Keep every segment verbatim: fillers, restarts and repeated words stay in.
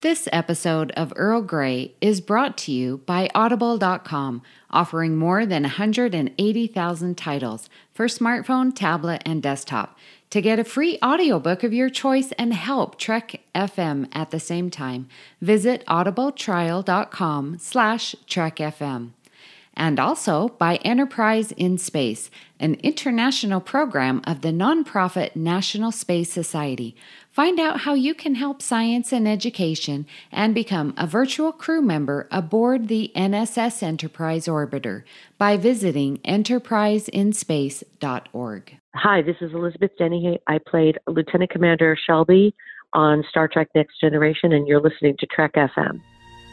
This episode of Earl Grey is brought to you by Audible dot com, offering more than one hundred eighty thousand titles for smartphone, tablet, and desktop. To get a free audiobook of your choice and help Trek F M at the same time, visit audibletrial.com slash trekfm. And also by Enterprise in Space, an international program of the nonprofit National Space Society. Find out how you can help science and education and become a virtual crew member aboard the N S S Enterprise Orbiter by visiting enterprise in space dot org. Hi, this is Elizabeth Denny. I played Lieutenant Commander Shelby on Star Trek Next Generation, and you're listening to Trek F M.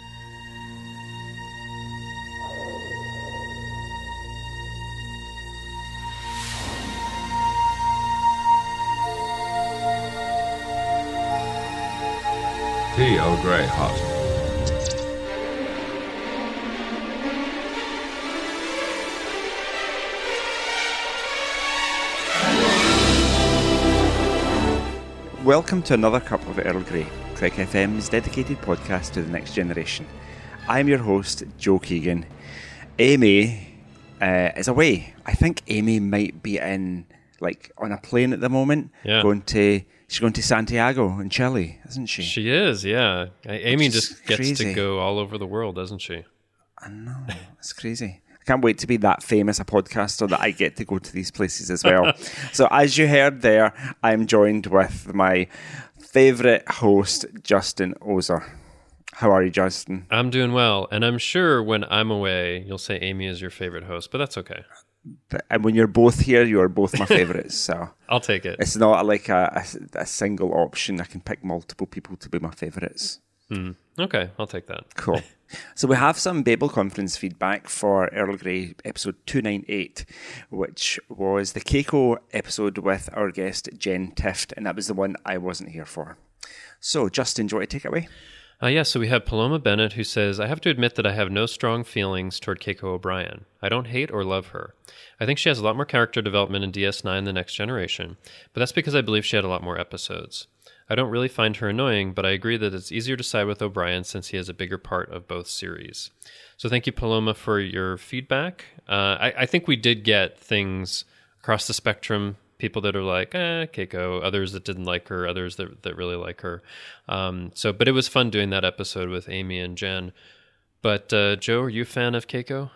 T. Earl Grey hot. Welcome to another cup of Earl Grey, Trek F M's dedicated podcast to the next generation. I'm your host, Joe Keegan. Amy uh, is away. I think Amy might be in, like, on a plane at the moment, yeah. going to... She's going to Santiago in Chile, isn't she? She is, yeah. Amy just gets crazy. to go all over the world, doesn't she? I know. It's crazy. I can't wait to be that famous a podcaster that I get to go to these places as well. So as you heard there, I'm joined with my favourite host, Justin Ozer. How are you, Justin? I'm doing well. And I'm sure when I'm away, you'll say Amy is your favourite host, but that's okay. But, and when you're both here, you are both my favourites. So I'll take it. It's not like a, a, a single option. I can pick multiple people to be my favourites. Hmm. Okay, I'll take that. Cool. So we have some Babel Conference feedback for Earl Grey episode two ninety-eight, which was the Keiko episode with our guest Jen Tift, and that was the one I wasn't here for. So, Justin, do you want to take it away? Uh, yeah, so we have Paloma Bennett, who says, I have to admit that I have no strong feelings toward Keiko O'Brien. I don't hate or love her. I think she has a lot more character development in D S nine The Next Generation, but that's because I believe she had a lot more episodes. I don't really find her annoying, but I agree that it's easier to side with O'Brien since he has a bigger part of both series. So thank you, Paloma, for your feedback. Uh, I, I think we did get things across the spectrum, people that are like, eh, Keiko, others that didn't like her, others that that really like her. Um, so, but it was fun doing that episode with Amy and Jen. But uh, Joe, are you a fan of Keiko?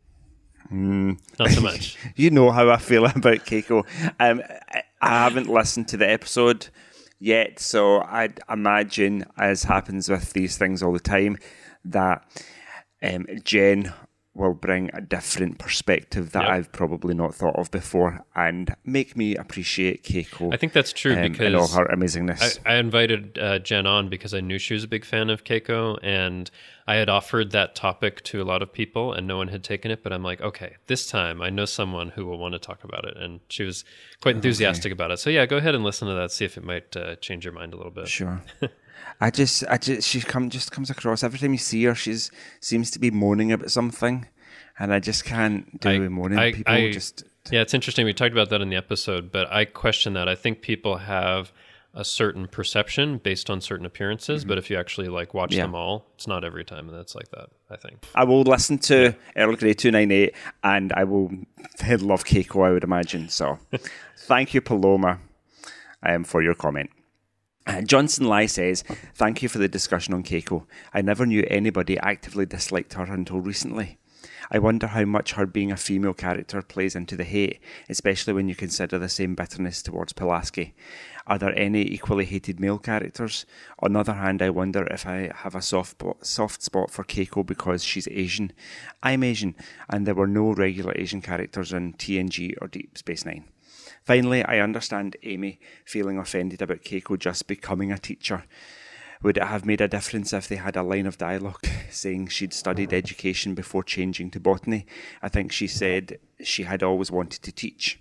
Mm. Not so much. You know how I feel about Keiko. Um, I, I haven't listened to the episode yet, so I'd imagine, as happens with these things all the time, that um, Jen will bring a different perspective that yep. I've probably not thought of before and make me appreciate Keiko. I think that's true um, because and all her amazingness. I, I invited uh, Jen on because I knew she was a big fan of Keiko, and I had offered that topic to a lot of people and no one had taken it, but I'm like, okay, this time I know someone who will want to talk about it, and she was quite enthusiastic okay. about it. So yeah, go ahead and listen to that, see if it might uh, change your mind a little bit. Sure. I just, I just, she come just comes across every time you see her. She's seems to be moaning about something, and I just can't do I, moaning. I, people I, just yeah, it's interesting. We talked about that in the episode, but I question that. I think people have a certain perception based on certain appearances, mm-hmm. but if you actually like watch yeah. them all, it's not every time, and that's like that. I think I will listen to yeah. Earl Grey two ninety-eight, and I will love Keiko, I would imagine. So, thank you, Paloma, um, for your comment. Uh, Johnson Lai says, thank you for the discussion on Keiko. I never knew anybody actively disliked her until recently. I wonder how much her being a female character plays into the hate, especially when you consider the same bitterness towards Pulaski. Are there any equally hated male characters? On the other hand, I wonder if I have a soft soft spot for Keiko because she's Asian. I'm Asian, and there were no regular Asian characters in T N G or Deep Space Nine. Finally, I understand Amy feeling offended about Keiko just becoming a teacher. Would it have made a difference if they had a line of dialogue saying she'd studied education before changing to botany? I think she said she had always wanted to teach.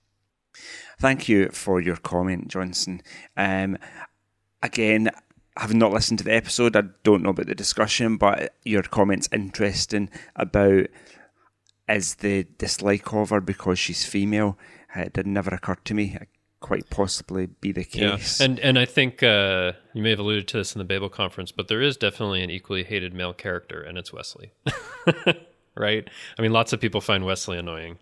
Thank you for your comment, Johnson. Um, again, I have not listened to the episode. I don't know about the discussion, but your comment's interesting about is the dislike of her because she's female. It did never occur to me. quite possibly be the case. Yeah. And and I think uh, you may have alluded to this in the Babel conference, but there is definitely an equally hated male character, and it's Wesley. Right? I mean, lots of people find Wesley annoying.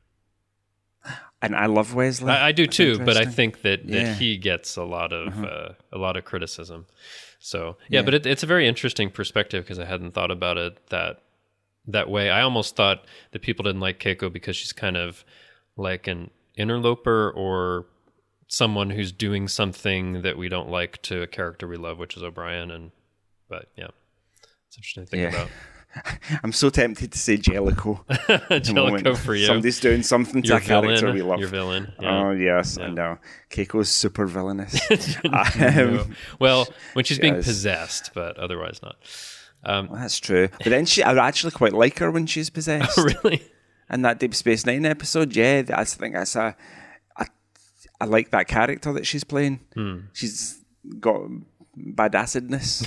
And I love Wesley. I, I do That's too, but I think that, that Yeah. he gets a lot of Uh-huh. uh, a lot of criticism. So yeah, Yeah. but it, it's a very interesting perspective because I hadn't thought about it that that way. I almost thought that people didn't like Keiko because she's kind of like an interloper or someone who's doing something that we don't like to a character we love, which is O'Brien. And but yeah, it's interesting to think Yeah. about. I'm so tempted to say Jellicoe. Jellicoe for you. Somebody's doing something to Your a character villain. we love. Your villain. Yeah. Oh, yes, Yeah. I know. Keiko's super villainous. No. um, Well, when she's being Yes. possessed, but otherwise not. Um, well, that's true. But then she, I actually quite like her when she's possessed. really? In that Deep Space Nine episode, yeah, that's, I think that's a, a, I like that character that she's playing. Hmm. She's got badassedness,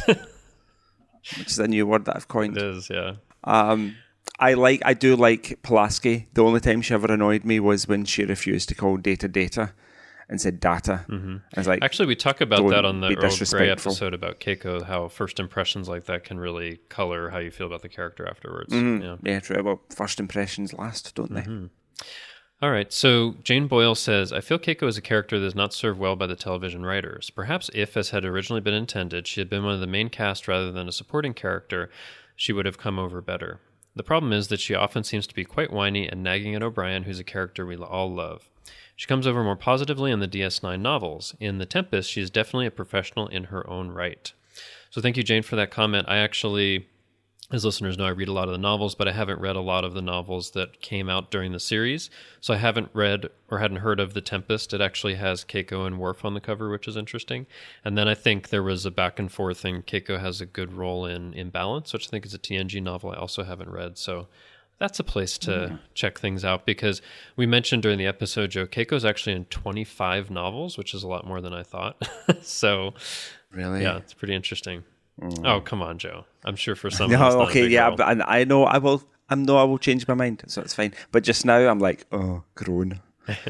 which is a new word that I've coined. It is, yeah. Um, I like, I do like Pulaski. The only time she ever annoyed me was when she refused to call Data Data and said Data. Mm-hmm. I was like, Actually, we talk about don't that on the be Earl Grey disrespectful. episode about Keiko, how first impressions like that can really color how you feel about the character afterwards. mm, Yeah. yeah, true. Well, first impressions last, don't they? Mm-hmm. All right, so Jane Boyle says, I feel Keiko is a character that is not served well by the television writers. Perhaps if, as had originally been intended, she had been one of the main cast rather than a supporting character, she would have come over better. The problem is that she often seems to be quite whiny and nagging at O'Brien, who's a character we all love. She comes over more positively in the D S nine novels. In The Tempest, she is definitely a professional in her own right. So thank you, Jane, for that comment. I actually, as listeners know, I read a lot of the novels, but I haven't read a lot of the novels that came out during the series. So I haven't read or hadn't heard of The Tempest. It actually has Keiko and Worf on the cover, which is interesting. And then I think there was a back and forth thing. Keiko has a good role in Imbalance, which I think is a T N G novel I also haven't read. So that's a place to mm. check things out, because we mentioned during the episode, Joe, Keiko's actually in twenty-five novels, which is a lot more than I thought. So Really? yeah, it's pretty interesting. Mm. Oh, come on, Joe. I'm sure for some No, it's not okay, a big yeah, role. but I, I know I will. I know I will change my mind, so it's fine. But just now, I'm like, oh, grown.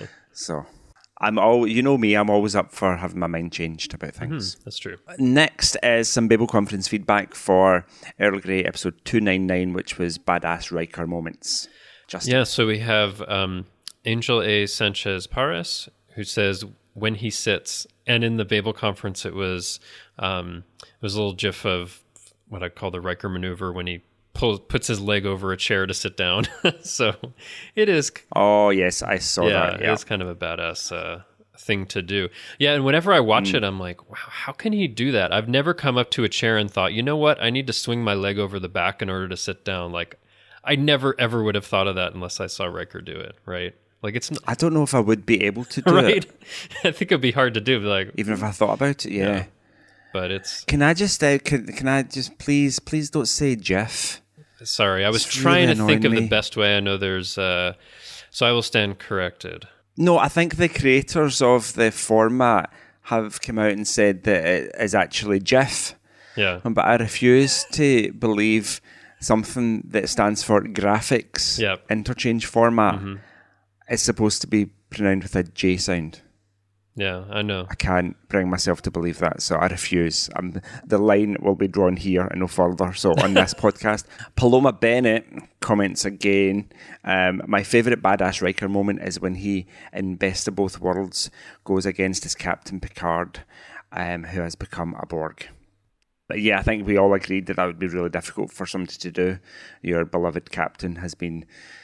So I'm all, you know me, I'm always up for having my mind changed about things. Mm-hmm, that's true. Next is some Babel Conference feedback for Earl Grey episode two ninety-nine, which was Badass Riker Moments. Justin. Yeah, so we have um, Angel A. Sanchez Pares, who says, when he sits, and in the Babel Conference, it was um, it was a little gif of what I call the Riker maneuver when he pulls, puts his leg over a chair to sit down. So it is. Oh, yes, I saw yeah, that. Yeah, it's kind of a badass uh, thing to do. Yeah, and whenever I watch mm. it, I'm like, wow, how can he do that? I've never come up to a chair and thought, you know what? I need to swing my leg over the back in order to sit down. Like, I never, ever would have thought of that unless I saw Riker do it, right? Like it's. Not, I don't know if I would be able to do right? it. I think it'd be hard to do, like even if I thought about it. Yeah, yeah. But it's. Can I just? Uh, can Can I just please, please don't say Jeff. Sorry, I was It's trying really to think of me. the best way. I know there's. Uh, so I will stand corrected. No, I think the creators of the format have come out and said that it is actually GIF. Yeah. But I refuse to believe something that stands for graphics Yep. interchange format Mm-hmm. is supposed to be pronounced with a J sound. Yeah, I know. I can't bring myself to believe that, so I refuse. Um, the line will be drawn here and no further. So on this podcast, Paloma Bennett comments again. Um, my favourite Badass Riker moment is when he, in Best of Both Worlds, goes against his Captain Picard, um, who has become a Borg. But yeah, I think we all agreed that that would be really difficult for somebody to do. Your beloved captain has been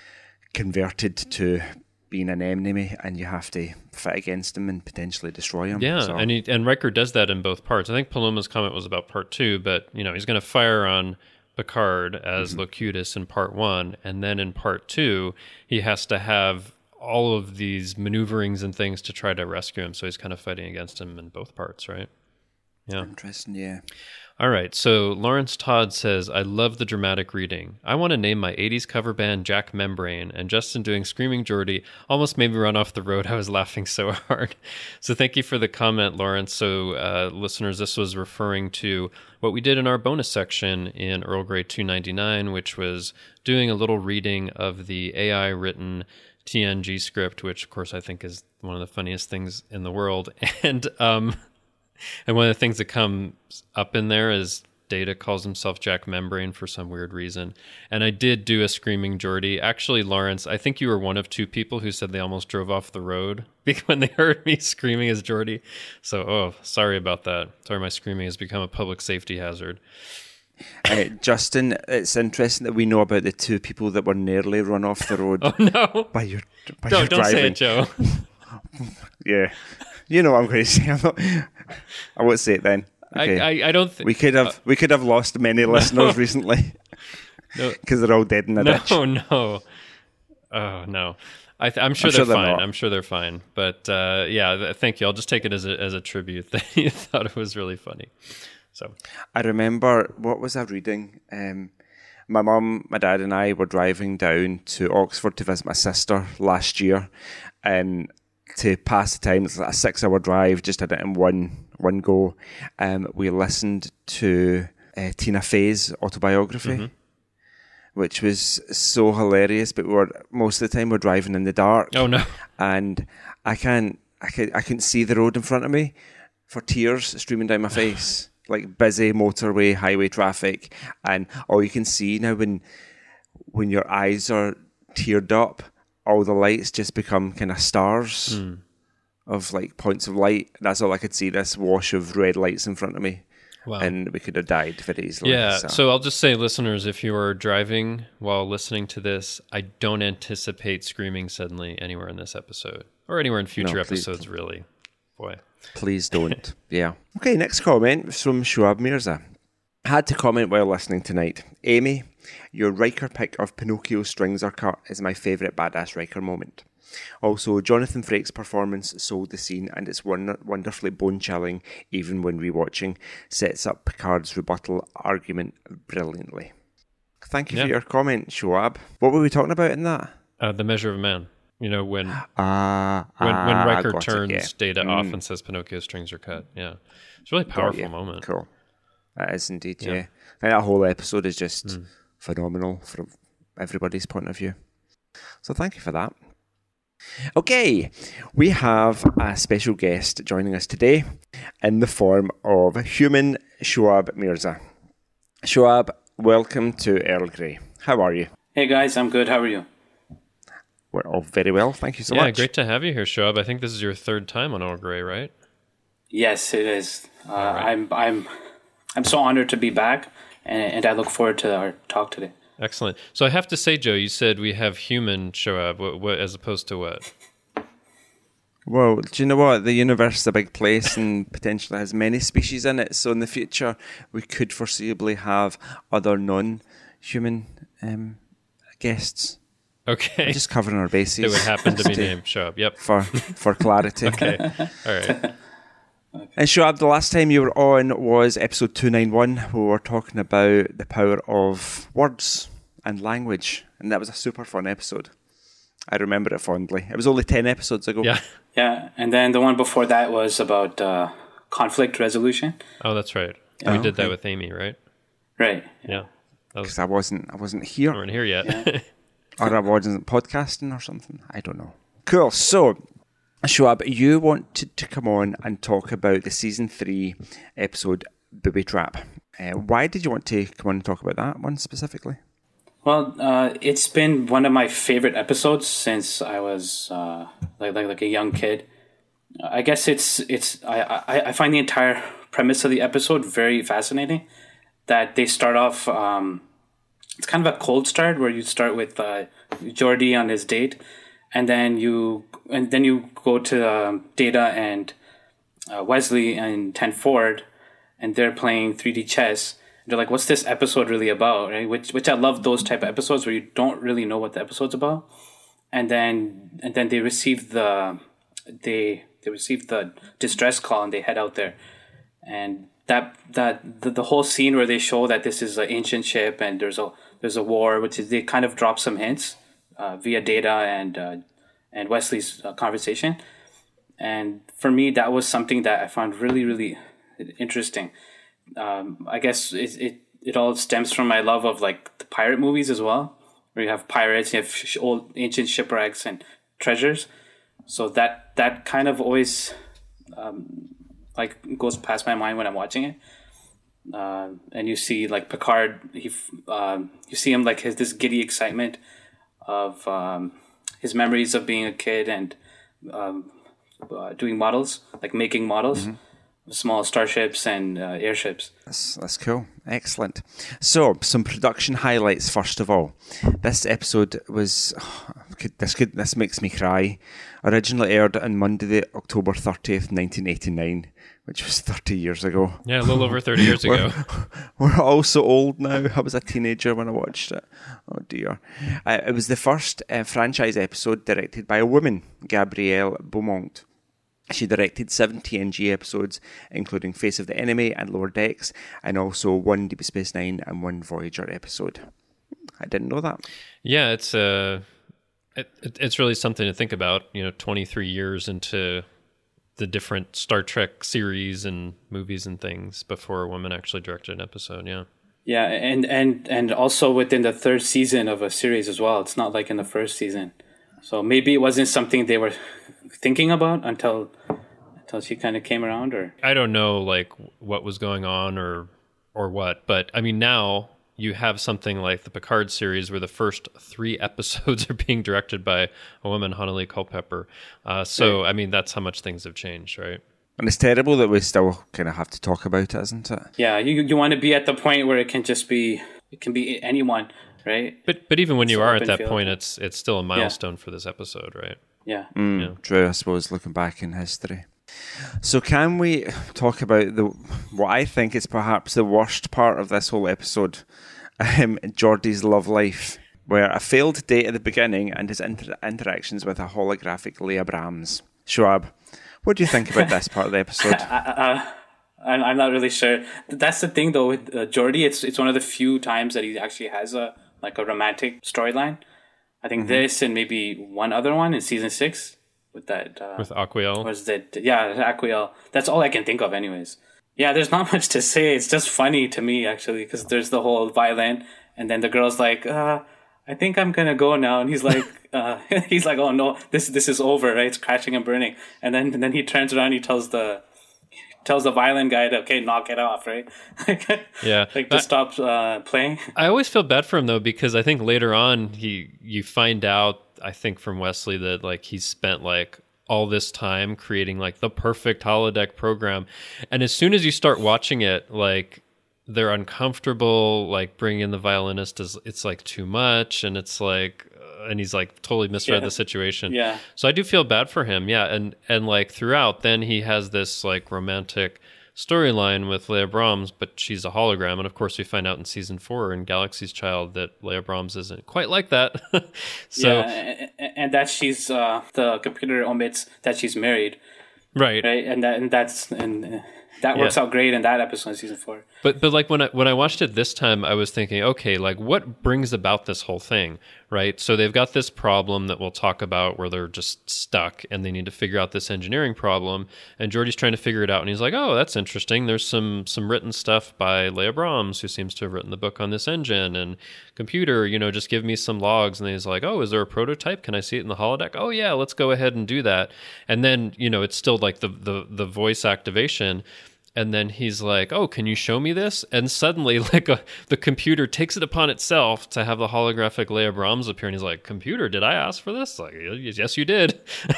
converted to being an enemy, and you have to fight against him and potentially destroy him. Yeah, so. and he, and Riker does that in both parts. I think Paloma's comment was about part two, but you know he's going to fire on Picard as mm-hmm. Locutus in part one, and then in part two he has to have all of these maneuverings and things to try to rescue him. So he's kind of fighting against him in both parts, right? Yeah, interesting. Yeah. All right, so Lawrence Todd says, I love the dramatic reading. I want to name my eighties cover band Jack Membrane, and Justin doing Screaming Geordie almost made me run off the road. I was laughing so hard. So thank you for the comment, Lawrence. So uh, listeners, this was referring to what we did in our bonus section in Earl Grey two ninety-nine, which was doing a little reading of the A I-written T N G script, which of course I think is one of the funniest things in the world. And um, and one of the things that comes up in there is Data calls himself Jack Membrane for some weird reason. And I did do a Screaming Geordie. Actually, Lawrence, I think you were one of two people who said they almost drove off the road when they heard me screaming as Geordie. So, oh, sorry about that. Sorry, my screaming has become a public safety hazard. Uh, Justin, it's interesting that we know about the two people that were nearly run off the road. Oh, no. By your, by don't your don't driving. say it, Joe. Yeah. You know what I'm going to say. I'm not, I won't say it then. Okay. I, I, I don't think... We could have uh, we could have lost many listeners recently because no, they're all dead in the no, ditch. No, no. Oh, no. I th- I'm sure I'm they're sure they're fine. not. I'm sure they're fine. But uh, yeah, th- thank you. I'll just take it as a, as a tribute that you thought it was really funny. So I remember, what was I reading? Um, my mum, my dad and I were driving down to Oxford to visit my sister last year, and to pass the time, it's like a six hour drive, just did it in one one go. Um, we listened to uh, Tina Fey's autobiography, mm-hmm. which was so hilarious, but we were, most of the time we're driving in the dark. Oh no. And I can't, I can I couldn't see the road in front of me for tears streaming down my face. Like busy motorway, highway traffic, and all you can see now when when your eyes are teared up, all the lights just become kind of stars mm. of like points of light. That's all I could see, this wash of red lights in front of me. Wow. And we could have died very easily. Yeah, so. so I'll just say, listeners, if you are driving while listening to this, I don't anticipate screaming suddenly anywhere in this episode, or anywhere in future no, please, episodes, really. Boy. Please don't. Yeah. Okay, next comment is from Shoaib Mirza. Had to comment while listening tonight. Amy, your Riker pick of Pinocchio Strings Are Cut is my favourite badass Riker moment. Also, Jonathan Frakes' performance sold the scene, and it's won- wonderfully bone-chilling, even when rewatching. Sets up Picard's rebuttal argument brilliantly. Thank you yeah. for your comment, Shoaib. What were we talking about in that? Uh, the Measure of Man. You know, when uh, when, uh, when Riker turns it, yeah. Data mm. off and says Pinocchio strings are cut. Yeah. It's a really powerful moment. Cool. That is indeed, yeah. yeah. I think that whole episode is just mm. phenomenal from everybody's point of view. So thank you for that. Okay, we have a special guest joining us today in the form of human Shoaib Mirza. Shoaib, welcome to Earl Grey. How are you? Hey guys, I'm good. How are you? We're all very well. Thank you so yeah, much. Yeah, great to have you here, Shoaib. I think this is your third time on Earl Grey, right? Yes, it is. Uh, right. I'm I'm I'm so honored to be back, and, and I look forward to our talk today. Excellent. So I have to say, Joe, you said we have human Shoaib, what, what, as opposed to what? Well, do you know what? The universe is a big place and potentially has many species in it. So in the future, we could foreseeably have other non-human um, guests. Okay. We're just covering our bases. They would happen to be named Shoaib. Yep. For for clarity. Okay. All right. And Shoaib, the last time you were on was episode two ninety-one. We were talking about the power of words and language, and that was a super fun episode. I remember it fondly. It was only ten episodes ago. Yeah. Yeah, and then the one before that was about uh, conflict resolution. Oh, that's right. Yeah. We did okay. that with Amy, right? Right. Yeah. Because was... I wasn't, I wasn't here. We weren't here yet. Yeah. Or I wasn't podcasting or something. I don't know. Cool. So, Shoaib, you wanted to come on and talk about the season three episode Booby Trap. Uh, why did you want to come on and talk about that one specifically? Well, uh, it's been one of my favorite episodes since I was uh, like, like like a young kid. I guess it's it's I, I, I find the entire premise of the episode very fascinating. That they start off. Um, it's kind of a cold start where you start with uh, Geordie on his date, and then you and then you go to um, Data and uh, Wesley and Ten Ford, and they're playing three D chess. They're like, what's this episode really about, right? Which which I love those type of episodes where you don't really know what the episode's about, and then and then they receive the they they receive the distress call and they head out there, and that that the, the whole scene where they show that this is an ancient ship and there's a there's a war, which is they kind of drop some hints uh, via Data and uh, and Wesley's uh, conversation, and for me that was something that I found really really interesting. Um, I guess it, it it all stems from my love of like the pirate movies as well, where you have pirates, you have sh- old ancient shipwrecks and treasures. So that that kind of always um, like goes past my mind when I'm watching it. Uh, and you see like Picard, he um, you see him like his this giddy excitement of um, his memories of being a kid and um, uh, doing models, like making models, mm-hmm. small starships and uh, airships. That's, that's cool. Excellent. So, some production highlights first of all. This episode was could, this could this makes me cry. Originally aired on Monday, the October thirtieth, nineteen eighty-nine, which was thirty years ago. Yeah, a little over thirty years ago. We're, we're all so old now. I was a teenager when I watched it. Oh dear. Uh, it was the first uh, franchise episode directed by a woman, Gabrielle Beaumont. She directed seven T N G episodes, including Face of the Enemy and Lower Decks, and also one Deep Space Nine and one Voyager episode. I didn't know that. Yeah, it's uh, it, it's really something to think about. You know, twenty-three years into the different Star Trek series and movies and things before a woman actually directed an episode. Yeah. Yeah, and and and also within the third season of a series as well. It's not like in the first season. So maybe it wasn't something they were thinking about until until she kind of came around, or I don't know like what was going on or or what, but I mean now you have something like the Picard series where the first three episodes are being directed by a woman, Hanali Culpepper. Uh, so right. I mean that's how much things have changed, right? And it's terrible that we still kind of have to talk about it, isn't it? Yeah, you you want to be at the point where it can just be it can be anyone. Right, but but even when you so are at that field. point, it's it's still a milestone yeah. for this episode, right? Yeah. Mm, yeah, true. I suppose looking back in history. So can we talk about the what I think is perhaps the worst part of this whole episode, um, Geordi's love life, where a failed date at the beginning and his inter- interactions with a holographic Leia Brahms. Schwab, what do you think about this part of the episode? uh, I'm I'm not really sure. That's the thing though with uh, Geordi. It's it's one of the few times that he actually has a like a romantic storyline. I think mm-hmm. this and maybe one other one in season six with that uh, with Aquiel. Was that yeah Aquiel? That's all I can think of, anyways. Yeah, there's not much to say. It's just funny to me actually because there's the whole violin, and then the girl's like, uh, "I think I'm gonna go now," and he's like, uh, "He's like, oh no, this this is over, right? It's crashing and burning." And then and then he turns around, he tells the tells the violin guy to okay, knock it off, right? Yeah, like to stop uh, playing. I always feel bad for him though because I think later on he you find out I think from Wesley that like he spent like all this time creating like the perfect holodeck program, and as soon as you start watching it, like they're uncomfortable. Like bringing in the violinist is it's like too much, and it's like. And he's like totally misread yeah. the situation. Yeah. So I do feel bad for him. Yeah. And, and like throughout, then he has this like romantic storyline with Leia Brahms, but she's a hologram. And of course we find out in season four in Galaxy's Child that Leia Brahms isn't quite like that. So, yeah. And, and that she's, uh, the computer omits that she's married. Right. Right. And that, and that's, and that works yeah. out great in that episode in season four. But but like when I when I watched it this time, I was thinking, okay, like what brings about this whole thing, right? So they've got this problem that we'll talk about where they're just stuck and they need to figure out this engineering problem. And Geordi's trying to figure it out, and he's like, oh, that's interesting. There's some some written stuff by Leia Brahms, who seems to have written the book on this engine. And computer, you know, just give me some logs. And he's like, oh, is there a prototype? Can I see it in the holodeck? Oh yeah, let's go ahead and do that. And then you know, it's still like the the the voice activation. And then he's like, oh, can you show me this? And suddenly, like, a, the computer takes it upon itself to have the holographic Leia Brahms appear. And he's like, computer, did I ask for this? Like, yes, you did.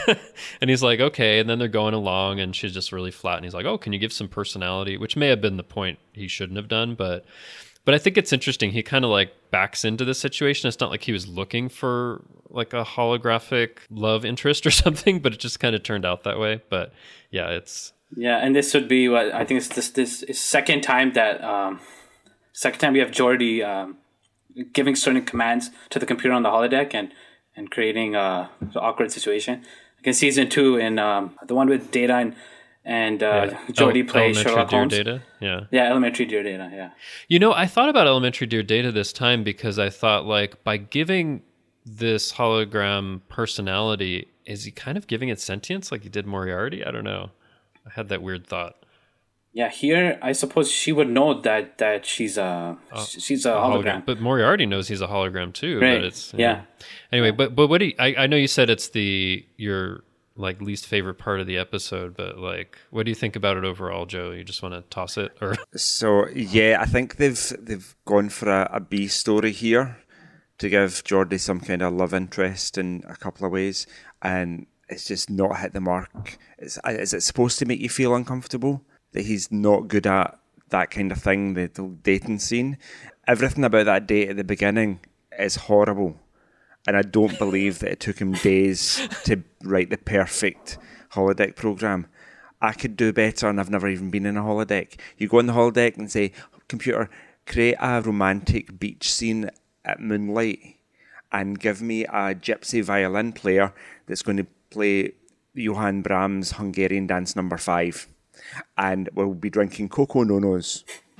And he's like, okay. And then they're going along, and she's just really flat. And he's like, oh, can you give some personality? Which may have been the point he shouldn't have done. But but I think it's interesting. He kind of, like, backs into the situation. It's not like he was looking for, like, a holographic love interest or something. But it just kind of turned out that way. But, yeah, it's... Yeah, and this would be what I think it's this this is second time that um, second time we have Geordi um, giving certain commands to the computer on the holodeck and and creating a an awkward situation. Like in season two, in um, the one with Data and and uh, yeah. Geordi oh, plays Sherlock Dear Holmes. Data, yeah, yeah, Elementary Dear Data, yeah. You know, I thought about Elementary Dear Data this time because I thought like by giving this hologram personality, is he kind of giving it sentience like he did Moriarty? I don't know. I had that weird thought. Yeah, here I suppose she would know that that she's a uh, she's a, a hologram. hologram. But Moriarty knows he's a hologram too. Right. But it's yeah. Know. Anyway, but but what do you, I I know you said it's the your like least favorite part of the episode, but like what do you think about it overall, Joe? You just want to toss it or? So yeah, I think they've they've gone for a, a B story here to give Geordi some kind of love interest in a couple of ways, and it's just not hit the mark. It's, is it supposed to make you feel uncomfortable that he's not good at that kind of thing, the, the dating scene? Everything about that date at the beginning is horrible, and I don't believe that it took him days to write the perfect holodeck program. I could do better, and I've never even been in a holodeck. You go in the holodeck and say, computer, create a romantic beach scene at moonlight and give me a gypsy violin player that's going to play Johann Brahms' Hungarian Dance Number Five, and we'll be drinking Coco Nonos.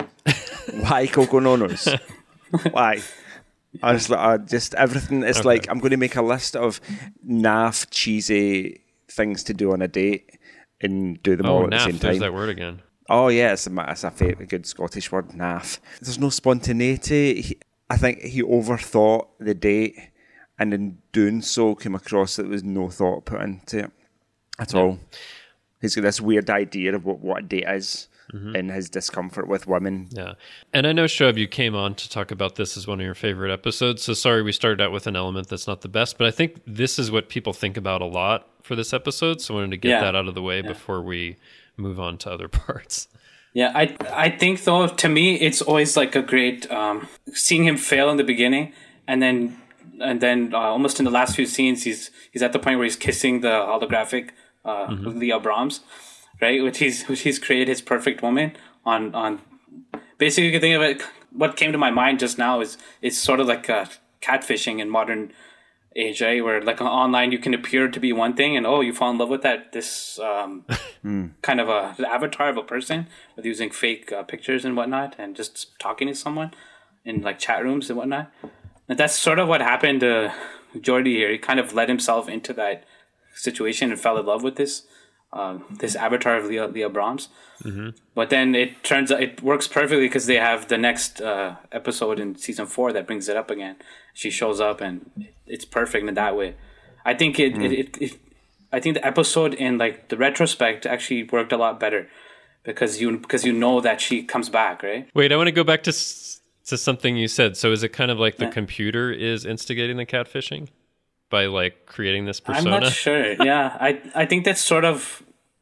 Why Coco Nonos? Why? Honestly, I just everything. It's okay. Like I'm going to make a list of naff, cheesy things to do on a date and do them oh, all at naff, the same time. There's that word again. Oh yeah, it's a, it's a, a good Scottish word, naff. There's no spontaneity. He, I think he overthought the date, and in doing so came across that there was no thought put into it at yeah. all. He's got this weird idea of what, what a date is mm-hmm. and his discomfort with women. Yeah. And I know, Shoaib, you came on to talk about this as one of your favorite episodes, so sorry we started out with an element that's not the best, but I think this is what people think about a lot for this episode, so I wanted to get yeah. that out of the way yeah. before we move on to other parts. Yeah, I I think, though, to me, it's always like a great, um, seeing him fail in the beginning, and then and then uh, almost in the last few scenes, he's he's at the point where he's kissing the holographic uh, mm-hmm. Leah Brahms, right? Which he's which he's created his perfect woman on on. Basically, you can think of it. What came to my mind just now is it's sort of like uh, catfishing in modern age, right? Where like online you can appear to be one thing, and oh, you fall in love with that this um, mm. kind of a avatar of a person with using fake uh, pictures and whatnot, and just talking to someone in like chat rooms and whatnot. And that's sort of what happened to Geordi here. He kind of led himself into that situation and fell in love with this uh, this avatar of Leah, Leah Brahms. Mm-hmm. But then it turns out it works perfectly because they have the next uh, episode in season four that brings it up again. She shows up and it's perfect in that way. I think it, mm. it, it, it I think the episode in like the retrospect actually worked a lot better because you because you know that she comes back, right? Wait, I want to go back to to something you said. So is it kind of like the yeah. computer is instigating the catfishing by like creating this persona? I'm not sure. Yeah, I I think that's sort of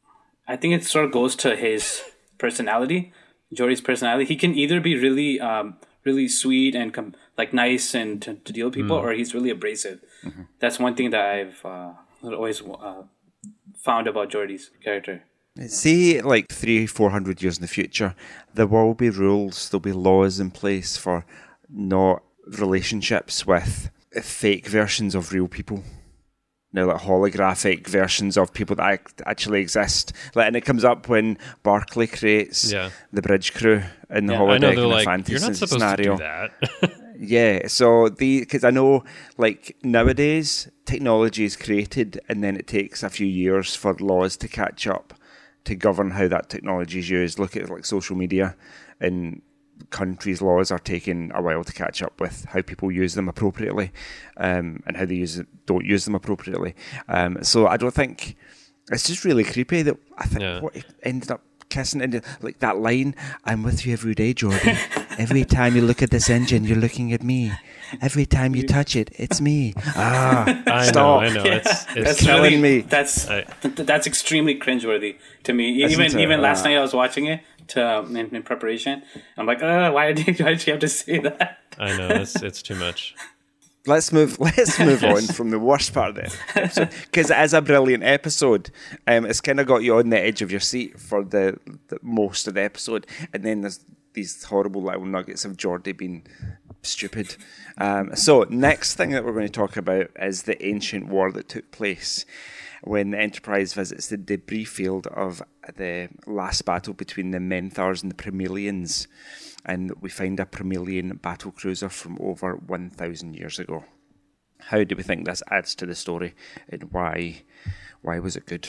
I think it sort of goes to his personality, Geordi's personality. He can either be really um, really sweet and com- like nice and to, to deal with people, mm. or he's really abrasive. Mm-hmm. That's one thing that I've uh, always uh, found about Geordi's character. See, like three, four hundred years in the future, there will be rules, there'll be laws in place for not relationships with fake versions of real people. Now, like holographic versions of people that actually exist. Like, and it comes up when Barclay creates yeah. the bridge crew in the yeah, holodeck I know, in the like, fantasy you're not supposed scenario. To do that. Yeah, so the because I know, like nowadays, technology is created and then it takes a few years for laws to catch up to govern how that technology is used. Look at like social media, and countries' laws are taking a while to catch up with how people use them appropriately, um, and how they use it, don't use them appropriately. Um, so I don't think it's just really creepy that I think yeah. what it ended up kissing into like that line. I'm with you every day, Geordi. Every time you look at this engine, you're looking at me. Every time you touch it, it's me. Ah, I stop. know, I know. It's, it's that's killing really, me. That's I, th- that's extremely cringeworthy to me. Even Isn't even it? last Uh, night I was watching it to um, in, in preparation. I'm like, uh, why did why did you have to say that? I know it's it's too much. Let's move. Let's move on from the worst part of the episode, because it is a brilliant episode. Um, it's kind of got you on the edge of your seat for the, the most of the episode, and then there's these horrible little nuggets of Geordi being stupid. Um, so, next thing that we're going to talk about is the ancient war that took place when the Enterprise visits the debris field of the last battle between the Menthars and the Promelians. And we find a Promelian battle cruiser from over one thousand years ago. How do we think this adds to the story, and why why was it good?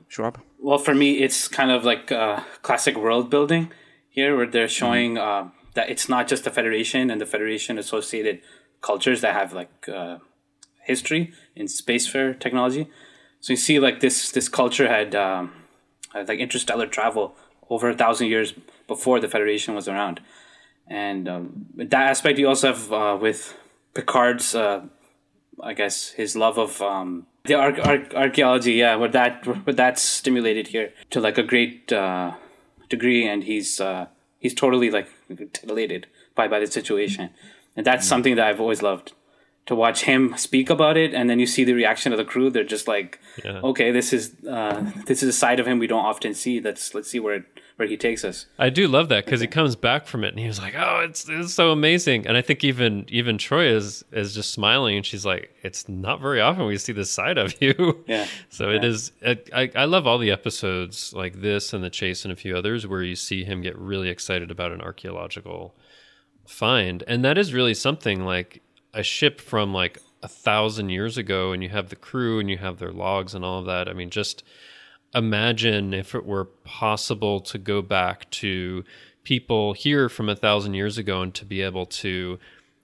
Schwab? Well, for me, it's kind of like uh, classic world building here, where they're showing mm-hmm. uh, that it's not just the Federation and the Federation associated cultures that have like uh, history in spacefarer technology. So you see, like this this culture had, um, had like interstellar travel over a thousand years before the Federation was around, and um, that aspect you also have uh, with Picard's, uh, I guess, his love of um, the ar- ar- archaeology. Yeah, where that where that's stimulated here to like a great uh, degree, and he's uh, he's totally like titillated by by the situation, and that's mm-hmm. something that I've always loved. To watch him speak about it, and then you see the reaction of the crew. They're just like, yeah. "Okay, this is uh, this is a side of him we don't often see. Let's let's see where it, where he takes us." I do love that because he comes back from it and he was like, "Oh, it's it's so amazing." And I think even even Troy is is just smiling, and she's like, "It's not very often we see this side of you." Yeah. So yeah. it is. It, I I love all the episodes like this and The Chase and a few others where you see him get really excited about an archaeological find, and that is really something like. A ship from like a thousand years ago, and you have the crew and you have their logs and all of that. I mean, just imagine if it were possible to go back to people here from a thousand years ago and to be able to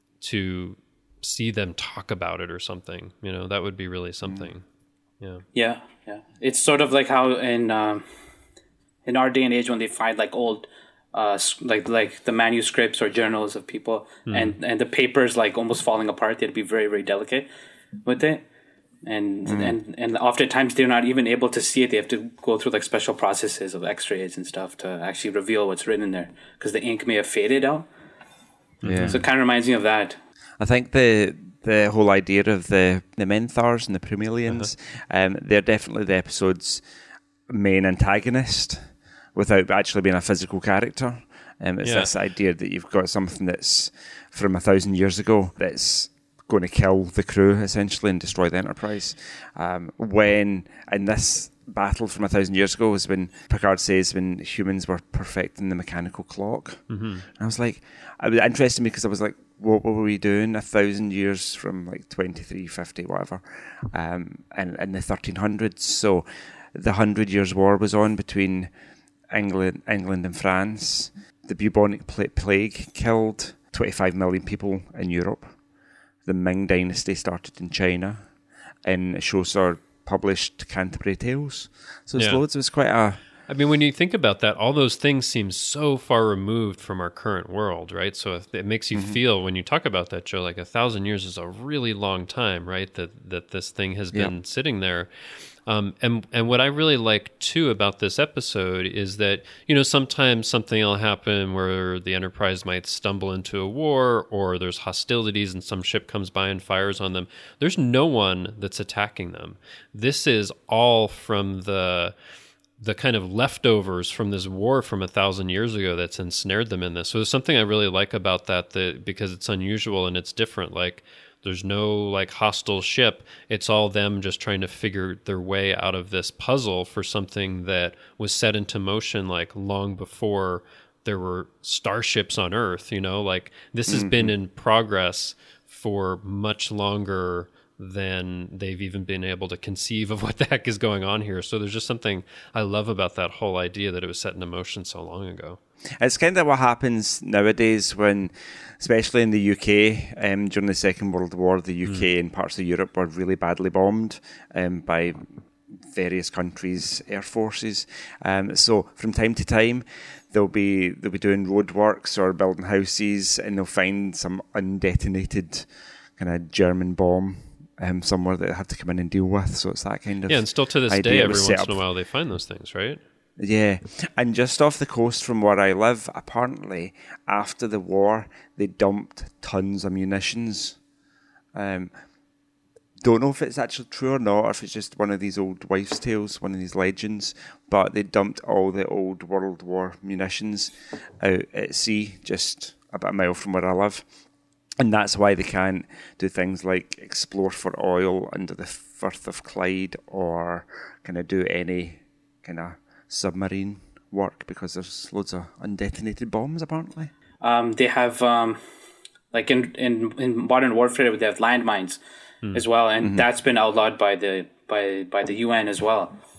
to see them talk about it or something. You know, that would be really something. Yeah. Yeah, yeah. It's sort of like how in um, in our day and age when they find like old. Uh, like like the manuscripts or journals of people, mm. and and the papers like almost falling apart. They'd be very very delicate with it, and mm. and and oftentimes they're not even able to see it. They have to go through like special processes of X-rays and stuff to actually reveal what's written there because the ink may have faded out. Yeah. So it kind of reminds me of that. I think the the whole idea of the the Menthars and the Promelians, uh-huh. um, they're definitely the episode's main antagonist. Without actually being a physical character. Um, it's yeah. this idea that you've got something that's from a thousand years ago that's going to kill the crew, essentially, and destroy the Enterprise. Um, when, in this battle from a thousand years ago, was when Picard says when humans were perfecting the mechanical clock. Mm-hmm. And I was like, it was interesting because I was like, what were we doing a thousand years from like twenty-three fifty, whatever, um, in, in the thirteen hundreds? So the Hundred Years' War was on between England, England and France. The bubonic plague killed twenty-five million people in Europe. The Ming Dynasty started in China, and Chaucer published Canterbury Tales. So it's yeah. loads. It was quite a. I mean, when you think about that, all those things seem so far removed from our current world, right? So it makes you mm-hmm. feel when you talk about that, Joe, like a thousand years is a really long time, right? That that this thing has been yeah. sitting there. Um, and and what I really like, too, about this episode is that, you know, sometimes something will happen where the Enterprise might stumble into a war or there's hostilities and some ship comes by and fires on them. There's no one that's attacking them. This is all from the the kind of leftovers from this war from a thousand years ago that's ensnared them in this. So there's something I really like about that, that because it's unusual and it's different. Like, there's no like hostile ship. It's all them just trying to figure their way out of this puzzle for something that was set into motion like long before there were starships on Earth. You know, like this has mm-hmm. been in progress for much longer than they've even been able to conceive of what the heck is going on here. So there's just something I love about that whole idea that it was set into motion so long ago. It's kind of what happens nowadays when, especially in the U K, um, during the Second World War, the U K mm. and parts of Europe were really badly bombed um, by various countries' air forces. Um, so from time to time, they'll be they'll be doing roadworks or building houses, and they'll find some undetonated kind of German bomb um, somewhere that they have to come in and deal with. So it's that kind of yeah, and still to this day, every once in a while, they find those things, right? Yeah, and just off the coast from where I live, apparently, after the war, they dumped tons of munitions. Um, don't know if it's actually true or not, or if it's just one of these old wives' tales, one of these legends, but they dumped all the old World War munitions out at sea, just about a mile from where I live. And that's why they can't do things like explore for oil under the Firth of Clyde or kind of do any kind of submarine work because there's loads of undetonated bombs apparently. Um, they have um, like in, in in modern warfare they have landmines mm. as well, and mm-hmm. that's been outlawed by the by by the U N as well.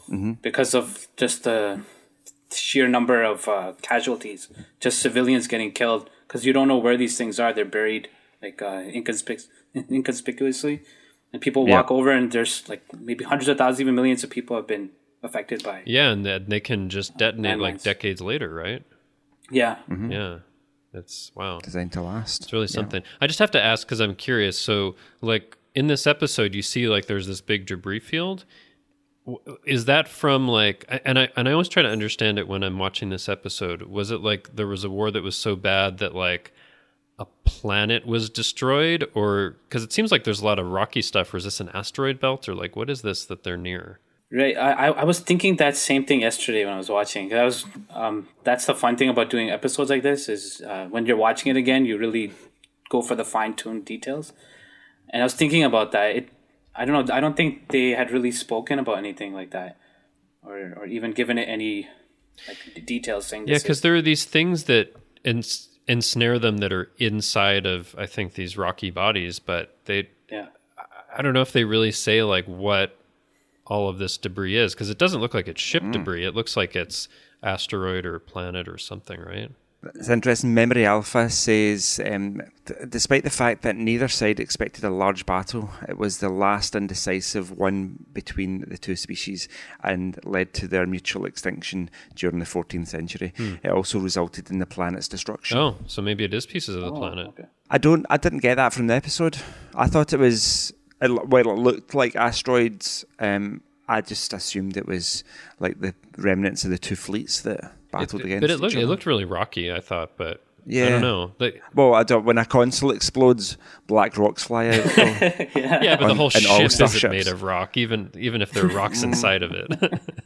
mm-hmm. because of just the sheer number of uh, casualties, just civilians getting killed, because you don't know where these things are. They're buried like uh, inconspic- inconspicuously, and people Yeah. walk over, and there's like maybe hundreds of thousands, even millions of people have been affected by. Yeah, and that they can just detonate like landmines. decades later, right? Yeah. Mm-hmm. Yeah. It's wow. Designed to last. It's really something. I just have to ask because I'm curious. So, like in this episode, you see like there's this big debris field. W- Is that from like? And I and I always try to understand it when I'm watching this episode. Was it like there was a war that was so bad that like a planet was destroyed, or because it seems like there's a lot of rocky stuff? Or is this an asteroid belt, or like what is this that they're near? Right. I, I I was thinking that same thing yesterday when I was watching. 'Cause I was um that's the fun thing about doing episodes like this is uh, when you're watching it again, you really go for the fine tuned details. And I was thinking about that. It I don't know. I don't think they had really spoken about anything like that, or or even given it any like d- details saying. Yeah, this because is- there are these things that ens- ensnare them that are inside of I think these rocky bodies, but they yeah. I don't know if they really say like what all of this debris is, because it doesn't look like it's ship debris. It looks like it's asteroid or planet or something, right? It's interesting. Memory Alpha says, um, th- despite the fact that neither side expected a large battle, it was the last and decisive one between the two species and led to their mutual extinction during the fourteenth century. It also resulted in the planet's destruction. Oh, so maybe it is pieces of the Oh, planet. okay. I don't. I didn't get that from the episode. I thought it was. It, lo- well, it looked like asteroids. Um, I just assumed it was like the remnants of the two fleets that battled It- against but it each looked other. it looked really rocky, I thought, but I Yeah. don't know. Like, Well, I don't, when a console explodes, black rocks fly out. though. yeah, but the On- whole and all ship isn't starships. made of rock, even even if there are rocks inside of it.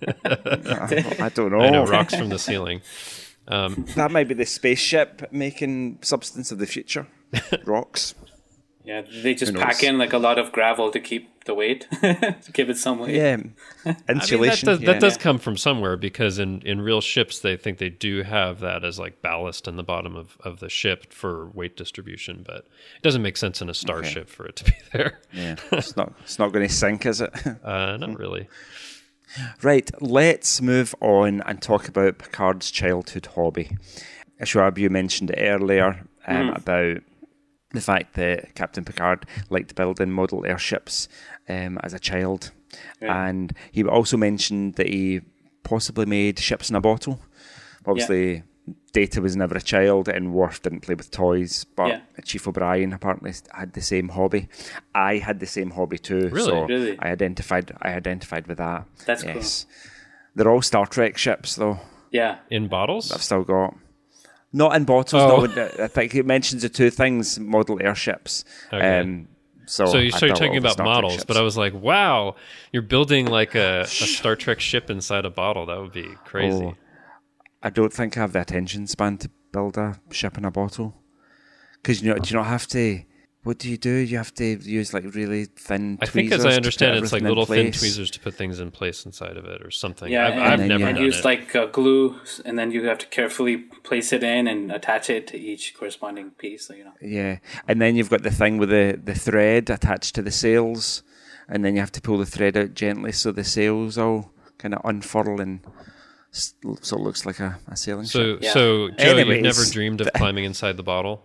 I don't know. I know rocks from the ceiling. Um, That might be the spaceship making substance of the future. Rocks. Yeah, they just Who knows? pack in like a lot of gravel to keep the weight, to give it some weight. Yeah. I mean, that Insulation. does, yeah. that does come from somewhere, because in, in real ships, they think they do have that as like ballast in the bottom of, of the ship for weight distribution, but it doesn't make sense in a starship for it to be there. Yeah. It's not. It's not going to sink, is it? Uh, not really. Right, let's move on and talk about Picard's childhood hobby. Ashwab, you mentioned it earlier um, about the fact that Captain Picard liked building model airships um, as a child. Yeah. And he also mentioned that he possibly made ships in a bottle. Obviously, Data was never a child and Worf didn't play with toys, but Yeah. Chief O'Brien apparently had the same hobby. I had the same hobby too. Really? So Really? I identified I identified with that. That's yes. They're all Star Trek ships though. Yeah. In bottles? I've still got. Not in bottles, Oh. no. I think it mentions the two things, model airships. Okay. Um, so So you I started built talking all the about Star Trek models, ships. but I was like, wow, you're building like a, a Star Trek ship inside a bottle. That would be crazy. Oh, I don't think I have the attention span to build a ship in a bottle. Because you know, do you not have to? What do you do? You have to use like really thin. I think, tweezers as I to understand, put it's like everything in little thin place. tweezers to put things in place inside of it or something. Yeah, I've, and, I've then never you- and done use it. like uh, glue, and then you have to carefully place it in and attach it to each corresponding piece. So, you know. Yeah, and then you've got the thing with the, the thread attached to the sails, and then you have to pull the thread out gently so the sails all kind of unfurl and s- so it looks like a, a sailing So, ship. Yeah. so Joe, Anyways. you've never dreamed of climbing inside the bottle,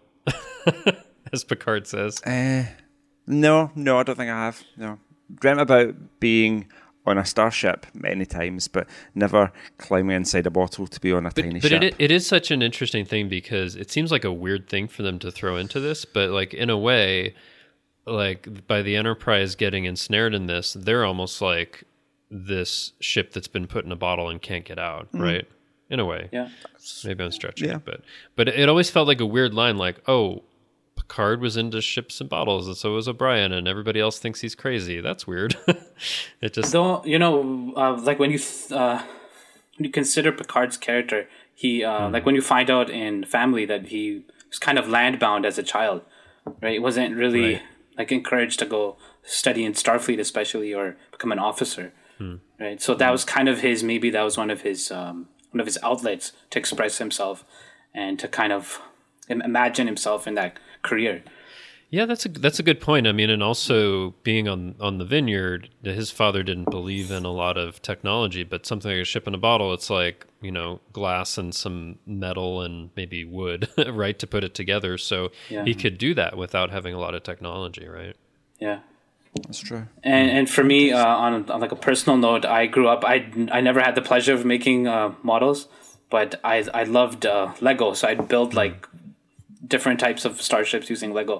as Picard says. Uh, no, no, I don't think I have. No, dreamt about being on a starship many times, but never climbing inside a bottle to be on a But, tiny but ship. it, it is such an interesting thing because it seems like a weird thing for them to throw into this, but like in a way, like by the Enterprise getting ensnared in this, they're almost like this ship that's been put in a bottle and can't get out, right? In a way. Yeah. Maybe I'm stretching Yeah. it, but but it always felt like a weird line, like, oh, Picard was into ships and bottles, and so was O'Brien, and everybody else thinks he's crazy. That's weird. It just Though, you know, uh, like when you th- uh, when you consider Picard's character, he uh, like when you find out in Family that he was kind of landbound as a child, right? He wasn't really Right. like encouraged to go study in Starfleet, especially, or become an officer, right? So that was kind of his. Maybe that was one of his um, one of his outlets to express himself and to kind of im- imagine himself in that career. Yeah, that's a that's a good point. I mean, and also being on, on the vineyard, his father didn't believe in a lot of technology, but something like a ship in a bottle, it's like, you know, glass and some metal and maybe wood, right, to put it together. So Yeah. he could do that without having a lot of technology, right? Yeah. That's true. And and for me, uh, on, on like a personal note, I grew up. I I never had the pleasure of making uh, models, but I I loved uh, Lego, so I'd build like different types of starships using Lego.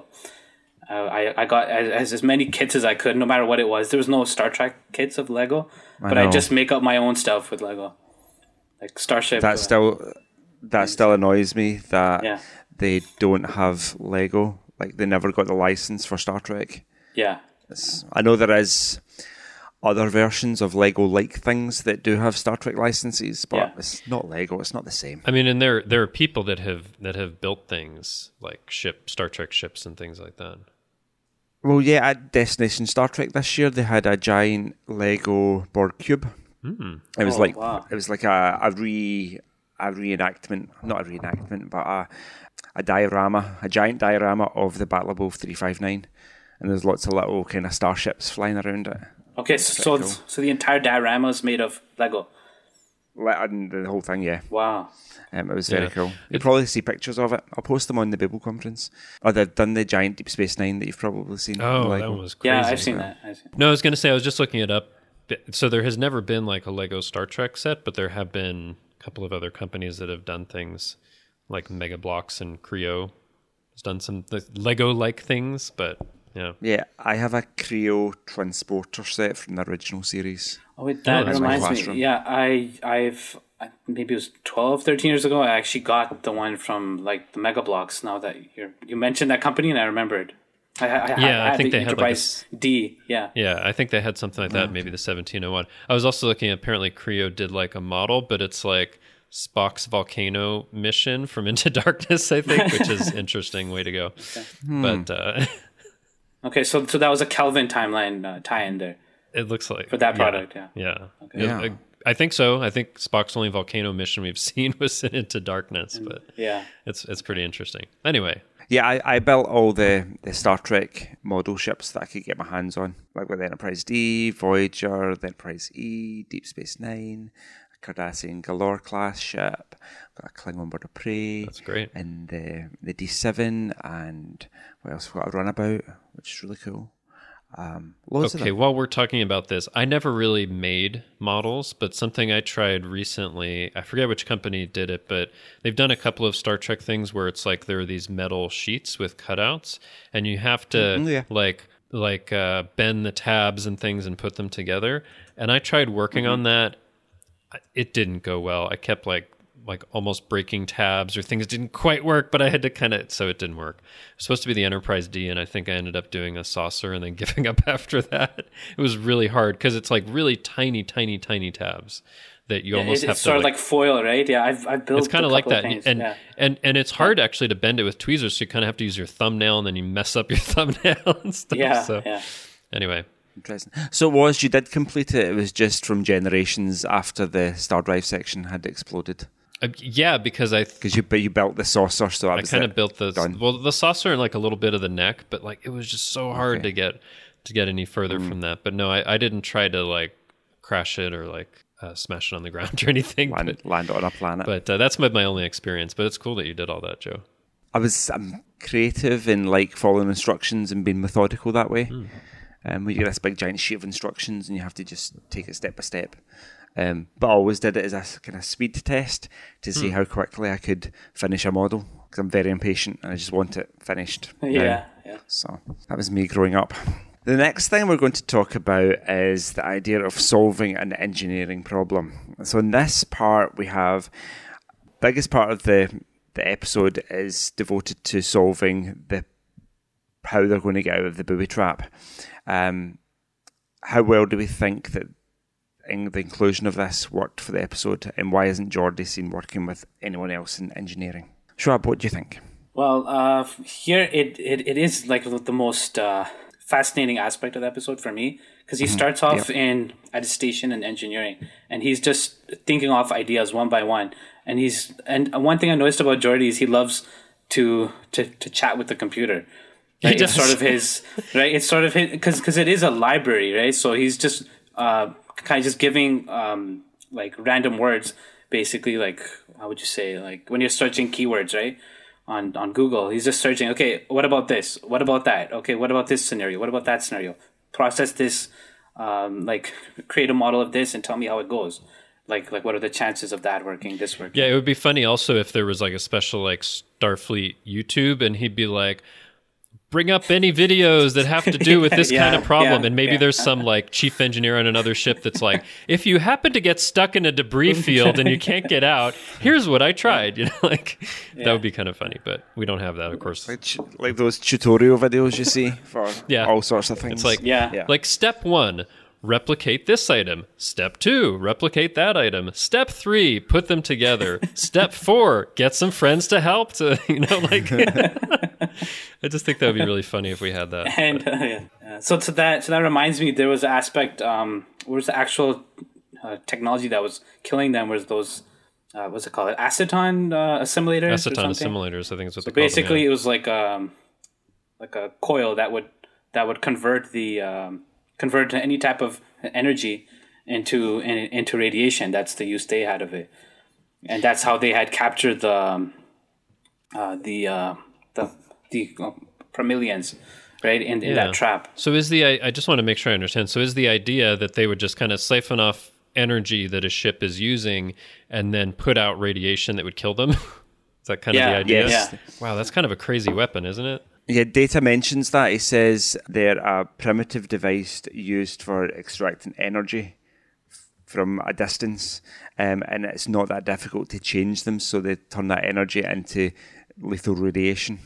Uh, I I got as as many kits as I could, no matter what it was. There was no Star Trek kits of Lego, I but I know. just make up my own stuff with Lego, like Starship. That uh, still that still annoys me that Yeah. they don't have Lego. Like they never got the license for Star Trek. yeah. It's, I know there is other versions of Lego-like things that do have Star Trek licenses, but Yeah. it's not Lego. It's not the same. I mean, and there there are people that have that have built things like ship Star Trek ships and things like that. Well, yeah, at Destination Star Trek this year, they had a giant Lego Borg cube. Mm. It was Oh, like wow. it was like a a re a reenactment, not a reenactment, but a a diorama, a giant diorama of the Battle of Wolf three fifty-nine, and there's lots of little kind of starships flying around it. Okay, so so, pretty cool. so the entire diorama is made of Lego. Like, and the whole thing, yeah. Wow. Um, it was very Yeah. cool. You'll probably see pictures of it. I'll post them on the Babel conference. Oh, they've done the giant Deep Space Nine that you've probably seen. Oh, Lego. that one was crazy. Yeah, I've seen that. I've seen No, I was going to say, I was just looking it up. So there has never been like a Lego Star Trek set, but there have been a couple of other companies that have done things like Mega Bloks and Creo has done some Lego-like things, but yeah. Yeah, I have a Creo transporter set from the original series. Oh wait, that that's my reminds me. classroom. Yeah, I I've I- maybe it was twelve, thirteen years ago. I actually got the one from like the Mega Bloks. Now that you you mentioned that company, and I remembered. I, I, I, Yeah, I had think the they had, like, a Enterprise D. Yeah, Yeah, I think they had something like that, maybe the seventeen oh one. I was also looking, apparently Creo did like a model, but it's like Spock's volcano mission from Into Darkness, I think, which is interesting way to go. But uh, Okay, so so that was a Kelvin timeline uh, tie-in there it looks like... for that yeah, product. Yeah. Yeah. Okay. Yeah. I, I think so. I think Spock's only volcano mission we've seen was in Into Darkness, but Yeah. it's it's pretty interesting. Anyway, Yeah, I, I built all the, the Star Trek model ships that I could get my hands on, like with the Enterprise D, Voyager, the Enterprise E, Deep Space Nine, a Cardassian Galore class ship, got a Klingon Bird of Prey, that's great. and the the D seven, and what else? Got a Runabout, which is really cool. Um, loads of Okay, them. while we're talking about this, I never really made models, but something I tried recently, I forget which company did it, but they've done a couple of Star Trek things where it's like there are these metal sheets with cutouts, and you have to Mhm, yeah. like like uh, bend the tabs and things and put them together. And I tried working on that. It didn't go well. I kept like like almost breaking tabs or things didn't quite work, but I had to kind of, so it didn't work. It was supposed to be the Enterprise D, and I think I ended up doing a saucer and then giving up after that. It was really hard because it's like really tiny, tiny, tiny tabs that you Yeah, almost it, have it's to sort of like, like foil, right? Yeah, I've I've built. it's kind a of like couple that. things, and, yeah. and, and it's hard actually to bend it with tweezers. So you kind of have to use your thumbnail and then you mess up your thumbnail and stuff. Yeah, so yeah. anyway, Interesting. So it was, you did complete it, it was just from generations after the Star Drive section had exploded. uh, yeah, because I, Because you, but you built the saucer, so that I was kind it. of built the Done. well the saucer and like a little bit of the neck, but like it was just so hard Okay. to get to get any further Mm. from that. But no, I, I didn't try to like crash it or like uh, smash it on the ground or anything. land, but land on a planet. but uh, that's my, my only experience. But it's cool that you did all that, Joe. I was I'm creative in like following instructions and being methodical that way. Mm. Um, we get this big giant sheet of instructions and you have to just take it step by step. Um, but I always did it as a kind of speed test to see Mm. how quickly I could finish a model because I'm very impatient and I just want it finished. now. Yeah, yeah. So that was me growing up. The next thing we're going to talk about is the idea of solving an engineering problem. So in this part, we have biggest part of the the episode is devoted to solving the how they're going to get out of the booby trap. Um, how well do we think that in the inclusion of this worked for the episode, and why isn't Geordie seen working with anyone else in engineering? Schwab, what do you think? Well, uh, here it, it, it is like the most uh, fascinating aspect of the episode for me because he starts off in at a station in engineering and he's just thinking off ideas one by one. And he's and one thing I noticed about Geordie is he loves to to, to chat with the computer. Right? He It's does. sort of his, right? It's sort of his, because because it is a library, right? So he's just uh, kind of just giving um, like random words, basically, like, how would you say, like when you're searching keywords, right? On on Google, he's just searching, okay, what about this? What about that? Okay, what about this scenario? What about that scenario? Process this, um, like create a model of this and tell me how it goes. Like, like what are the chances of that working, this working? Yeah, it would be funny also if there was like a special like Starfleet YouTube and he'd be like, bring up any videos that have to do with this Yeah, kind of problem. yeah, and maybe yeah. there's some like chief engineer on another ship that's like, if you happen to get stuck in a debris field and you can't get out, here's what I tried. You know, like that Yeah. would be kind of funny, but we don't have that, of course. Like, ch- like those tutorial videos you see for Yeah. all sorts of things. It's like, Yeah. Yeah. like step one, replicate this item. Step two, replicate that item. Step three, put them together. Step four, get some friends to help to, you know, like, I just think that would be really funny if we had that. And uh, yeah. Uh, so to that, so that reminds me, there was an aspect. Um, what was the actual uh, technology that was killing them? Was those uh, what's it called? Aceton uh, assimilators. or Aceton something? assimilators, I think is what So they call basically, them, it was like um, like a coil that would that would convert the um, convert any type of energy into in, into radiation. That's the use they had of it, and that's how they had captured the um, uh, the uh, the the uh, Promilians, right in, in Yeah. that trap. So is the, I, I just want to make sure I understand. So is the idea that they would just kind of siphon off energy that a ship is using and then put out radiation that would kill them? Is that kind Yeah, of the idea? yes. Yeah. Wow, that's kind of a crazy weapon, isn't it? Yeah, Data mentions that. He says they're a primitive device used for extracting energy f- from a distance, um, and it's not that difficult to change them, so they turn that energy into lethal radiation,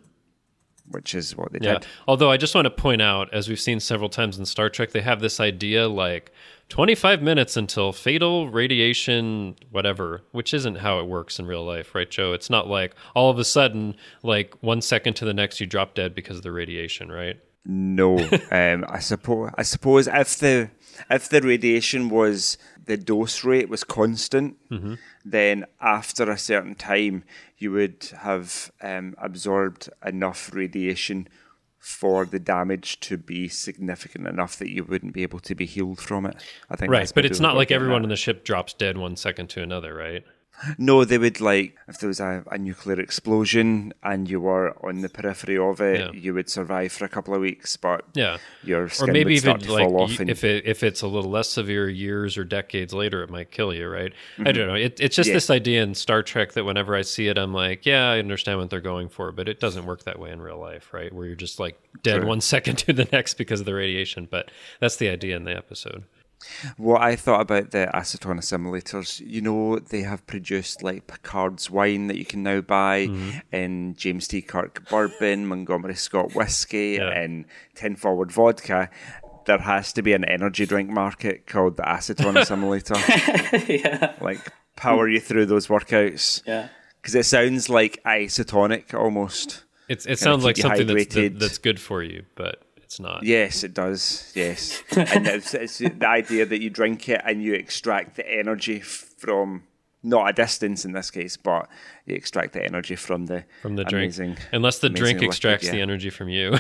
which is what they Yeah. did. Although I just want to point out, as we've seen several times in Star Trek, they have this idea like twenty-five minutes until fatal radiation, whatever, which isn't how it works in real life, right, Joe? It's not like all of a sudden, like one second to the next, you drop dead because of the radiation, right? No, um, I suppose. I suppose if the if the radiation was the dose rate was constant, then after a certain time you would have um, absorbed enough radiation for the damage to be significant enough that you wouldn't be able to be healed from it. I think, Right, that's but maybe it's what not we're like getting everyone at. on the ship drops dead one second to another, right? No, they would like if there was a, a nuclear explosion and you were on the periphery of it, Yeah. you would survive for a couple of weeks, but Yeah. your Or skin maybe would start even to like fall off. y- And, if it if it's a little less severe, years or decades later, it might kill you, right? I don't know. It, it's just Yeah. this idea in Star Trek that whenever I see it, I'm like, yeah, I understand what they're going for, but it doesn't work that way in real life, right? Where you're just like dead True. one second to the next because of the radiation. But that's the idea in the episode. What I thought about the aceton assimilators, you know, they have produced like Picard's wine that you can now buy in James T. Kirk bourbon, Montgomery Scott whiskey, Yeah. and ten Forward vodka. There has to be an energy drink market called the aceton assimilator. yeah, Like, power you through those workouts. yeah. Because it sounds like isotonic almost. It's, it Kinda sounds like keep you something that's, that, hydrated. that's good for you, but it's not. Yes, it does. Yes, and it's, it's the idea that you drink it and you extract the energy from not a distance in this case, but you extract the energy from the From the drink. amazing, Unless the amazing drink liquid, extracts yeah. the energy from you.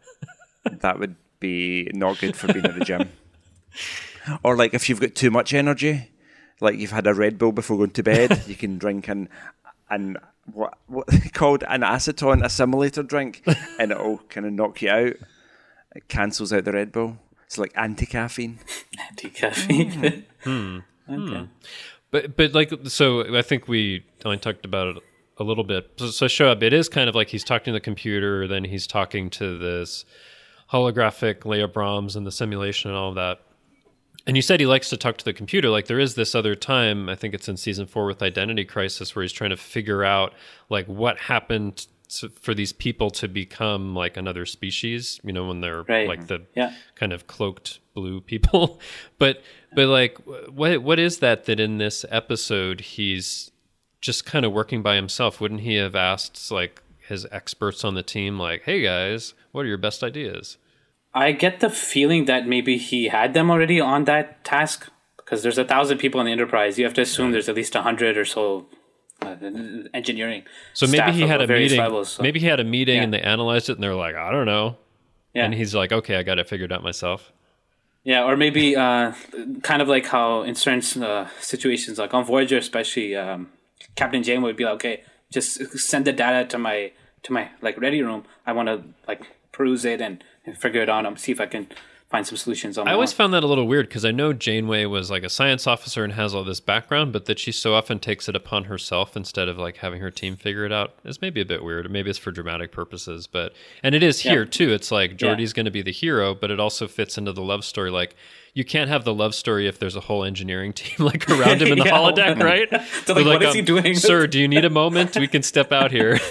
That would be not good for being at the gym. Or like if you've got too much energy, like you've had a Red Bull before going to bed, you can drink an an what what called an aceton assimilator drink, and it'll kind of knock you out. It cancels out the Red Bull. It's like anti-caffeine. Decaffeine. Okay. But but like so, I think we only talked about it a little bit. So, so show up. It is kind of like he's talking to the computer, then he's talking to this holographic Leia Brahms and the simulation and all of that. And you said he likes to talk to the computer. Like there is this other time, I think it's in season four with Identity Crisis, where he's trying to figure out like what happened to, for these people to become like another species. You know, when they're Right. like the Yeah. kind of cloaked blue people. but but like what what is that that in this episode he's just kind of working by himself? Wouldn't he have asked like his experts on the team, like, hey guys, what are your best ideas? I get the feeling that maybe he had them already on that task because there's a thousand people in the Enterprise. You have to assume there's at least a hundred or so uh, engineering. So maybe staff he of- had of a various meeting. levels, so- Maybe he had a meeting Yeah. and they analyzed it and they're like, I don't know. Yeah. And he's like, okay, I got it figured out myself. Yeah, or maybe uh, kind of like how in certain uh, situations, like on Voyager especially, um, Captain Janeway would be like, okay, just send the data to my to my like ready room. I want to like peruse it and, and figure it out and see if I can find some solutions on my I always own. found that a little weird because I know Janeway was like a science officer and has all this background, but that she so often takes it upon herself instead of like having her team figure it out is maybe a bit weird. Or maybe it's for dramatic purposes, but and it is here Yeah. too. It's like Geordi's Yeah. going to be the hero, but it also fits into the love story. Like you can't have the love story if there's a whole engineering team like around him in the Yeah. holodeck, right? So, like, They're what is he doing? Sir, do you need a moment? We can step out here.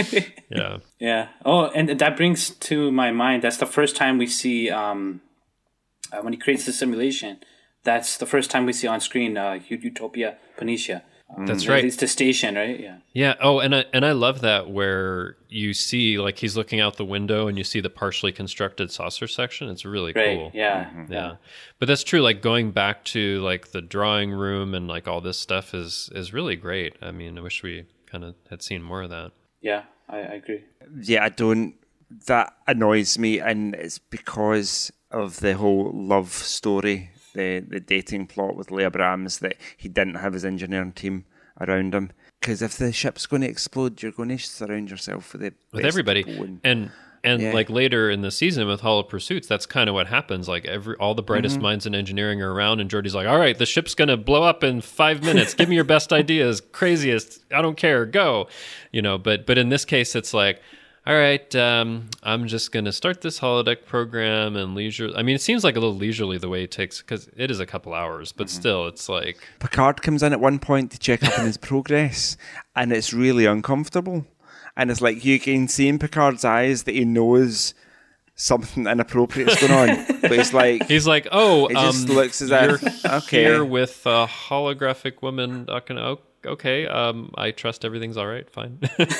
Yeah. Yeah. Oh, and that brings to my mind that's the first time we see um, uh, when he creates the simulation. That's the first time we see on screen uh, Utopia Phoenicia. Um, That's right. It's the station, right? Yeah. Yeah. Oh, and I and I love that where you see like he's looking out the window and you see the partially constructed saucer section. It's really Right. cool. Yeah. Yeah. But that's true. Like going back to like the drawing room and like all this stuff is is really great. I mean, I wish we kind of had seen more of that. Yeah. I, I agree. Yeah, I don't. That annoys me, and it's because of the whole love story, the the dating plot with Leah Brahms, that he didn't have his engineering team around him. Because if the ship's going to explode, you're going to surround yourself with the With best everybody. people and- And and Yeah. like later in the season with Hollow Pursuits, that's kind of what happens. Like every all the brightest Mm-hmm. minds in engineering are around, and Geordi's like, "All right, the ship's gonna blow up in five minutes. Give me your best ideas, craziest. I don't care. Go." You know. But but in this case, it's like, all right, um, I'm just gonna start this holodeck program and leisure. I mean, it seems like a little leisurely the way it takes because it is a couple hours, but Mm-hmm. still, it's like Picard comes in at one point to check up on his progress, and it's really uncomfortable. And it's like you can see in Picard's eyes that he knows something inappropriate is going on, but it's like he's like, "Oh, it just um, looks as you're if okay, here with a holographic woman. Not gonna, oh, okay, um, I trust everything's all right. Fine."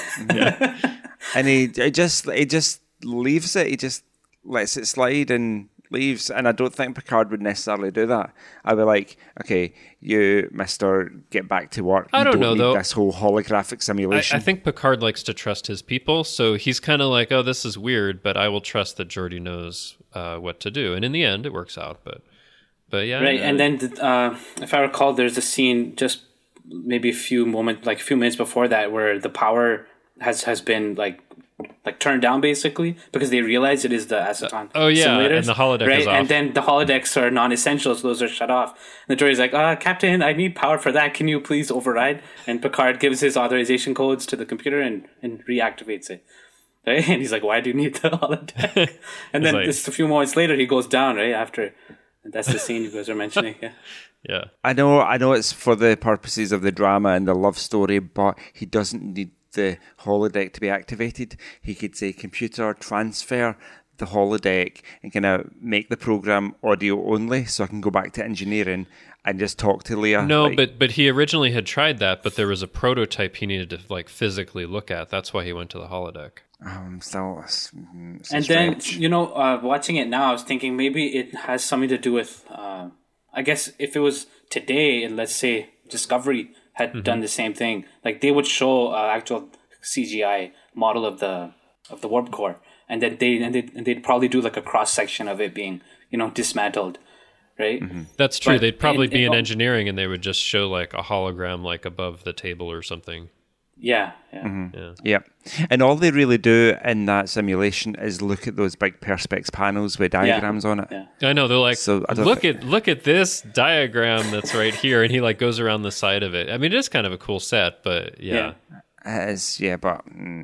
and he it just he just leaves it. He just lets it slide and leaves. And I don't think Picard would necessarily do that. I'd be like, okay, you, Mister, get back to work. I You don't know, need though. This whole holographic I, simulation. I think Picard likes to trust his people, so he's kind of like, "Oh, this is weird, but I will trust that Geordi knows uh, what to do." And in the end, it works out. But, but yeah, Right. uh, And then, uh, if I recall, there's a scene just maybe a few moments, like a few minutes before that, where the power has has been like like turned down basically because they realize it is the aceton oh, yeah, simulators, and the holodeck right? is off. And then the holodecks are non-essential, so those are shut off. And the droid's like, uh, Captain, I need power for that. Can you please override? And Picard gives his authorization codes to the computer and, and reactivates it. Right? And he's like, why do you need the holodeck? And then like- just a few moments later, he goes down, right? After, and that's the scene you guys are mentioning. Yeah. yeah, I know, I know, it's for the purposes of the drama and the love story, but he doesn't need the holodeck to be activated. He could say, "Computer, transfer the holodeck and kind of make the program audio only, so I can go back to engineering and just talk to Leah." no, Like, but but he originally had tried that, but there was a prototype he needed to like physically look at. That's why he went to the holodeck. um, still, it's, it's a And then, stretch. you know, uh, watching it now, I was thinking maybe it has something to do with, uh, I guess if it was today, and let's say Discovery had Mm-hmm. done the same thing, like they would show uh, actual C G I model of the of the warp core, and then they and, they, and they'd probably do like a cross section of it being, you know, dismantled, right? That's true. But They'd probably in- be in- in engineering, and they would just show like a hologram like above the table or something. Yeah, yeah. Mm-hmm. Yeah. Yeah, and all they really do in that simulation is look at those big perspex panels with diagrams on it. Yeah. I know they're like, So, I don't look thi- at look at this diagram that's right here, and he like goes around the side of it. I mean, it is kind of a cool set, but yeah, It is, yeah, but mm.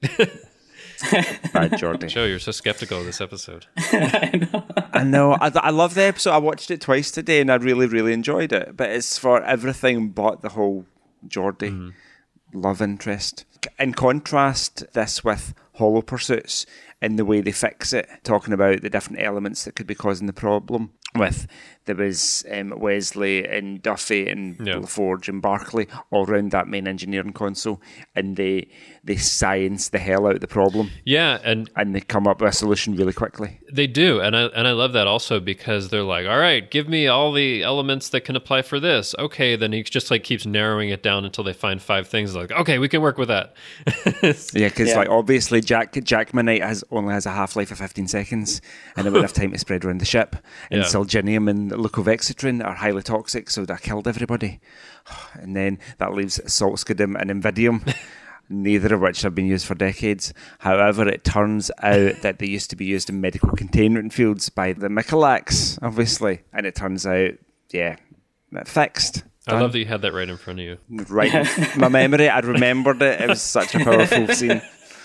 bad Geordi. Joe, you're so skeptical of this episode. I know. I, I love the episode. I watched it twice today, and I really, really enjoyed it. But it's for everything but the whole Geordi love interest. In contrast, this with Hollow Pursuits in the way they fix it, talking about the different elements that could be causing the problem. with there was um, Wesley and Duffy and Yeah. LaForge and Barclay all around that main engineering console, and they they science the hell out of the problem, Yeah, and and they come up with a solution really quickly. they do, and I and I love that also because they're like, all right, give me all the elements that can apply for this. Okay, then he just like keeps narrowing it down until they find five things. Like, okay, we can work with that. Yeah, because Yeah. like obviously Jack Jackmanite has only has a half life of fifteen seconds, and they wouldn't have time to spread around the ship. And Yeah. Silginium and Leucovexitrin are highly toxic, so that killed everybody. And then that leaves Saltskidum and Invidium, neither of which have been used for decades. However, it turns out that they used to be used in medical containment fields by the Michalaks, obviously, and it turns out, yeah, fixed. I Done. love that you had that right in front of you. Right, my memory, I remembered it. It was such a powerful scene.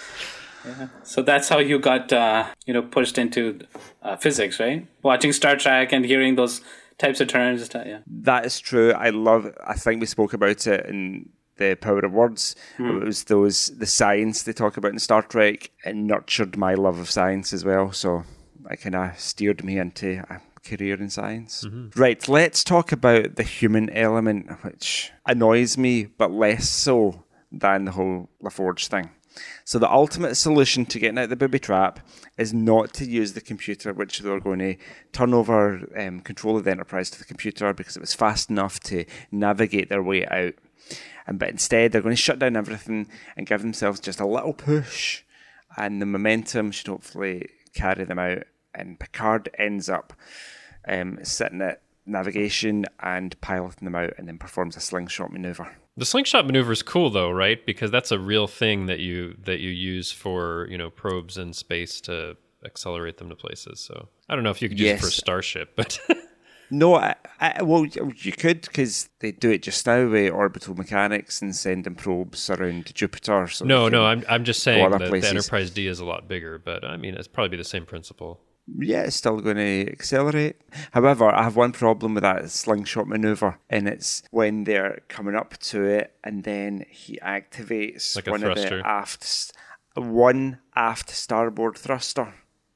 So that's how you got, uh, you know, pushed into uh, physics, right? Watching Star Trek and hearing those types of terms. and stuff, Yeah. That is true. I love. I think we spoke about it in the Power of Words. It was those the science they talk about in Star Trek, and nurtured my love of science as well. So it kind of steered me into a career in science. Right. Let's talk about the human element, which annoys me, but less so than the whole LaForge thing. So the ultimate solution to getting out of the booby trap is not to use the computer, which they were going to turn over um, control of the Enterprise to the computer because it was fast enough to navigate their way out. And but instead, they're going to shut down everything and give themselves just a little push, and the momentum should hopefully carry them out. And Picard ends up um, sitting at navigation and piloting them out, and then performs a slingshot maneuver. The slingshot maneuver is cool, though, right? Because that's a real thing that you that you use for you know probes in space to accelerate them to places. So I don't know if you could use it for a Yes. starship, but No, I, I, well, you could, because they do it just now with orbital mechanics and sending probes around Jupiter. So no, they no, can I'm I'm just go saying other that the places. Enterprise D is a lot bigger, but I mean it's probably the same principle. Yeah, it's still going to accelerate. However, I have one problem with that slingshot maneuver, and it's when they're coming up to it, and then he activates Like a one of thruster. the aft, s- one aft starboard thruster.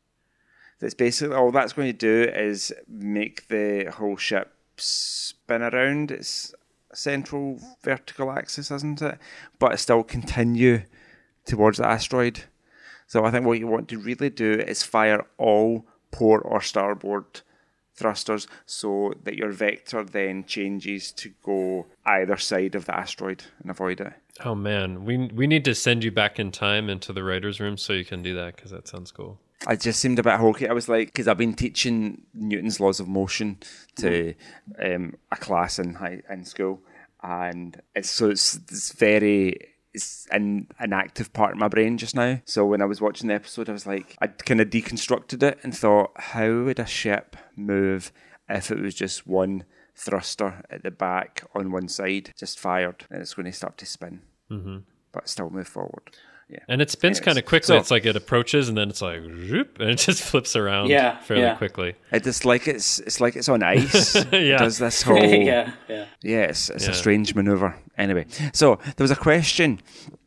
That's basically all that's going to do is make the whole ship spin around its central vertical axis, isn't it? But still continue towards the asteroid. So I think what you want to really do is fire all port or starboard thrusters so that your vector then changes to go either side of the asteroid and avoid it. Oh man, we we need to send you back in time into the writers' room so you can do that because that sounds cool. I just seemed a bit hokey. I was like, because I've been teaching Newton's laws of motion to um, a class in high in school, and it's so it's, it's very it's an an active part of my brain just now. So when I was watching the episode, I was like, I kind of deconstructed it and thought, how would a ship move if it was just one thruster at the back on one side, just fired, and it's going to start to spin, mm-hmm. but still move forward. Yeah. And it spins Anyways, kind of quickly. so- it's like it approaches and then it's like zoop, and it just flips around Yeah, fairly yeah. quickly. It's like it's it's like it's on ice. Yeah. It does this whole yeah, yeah. yeah, it's, it's Yeah. a strange maneuver. Anyway, so there was a question,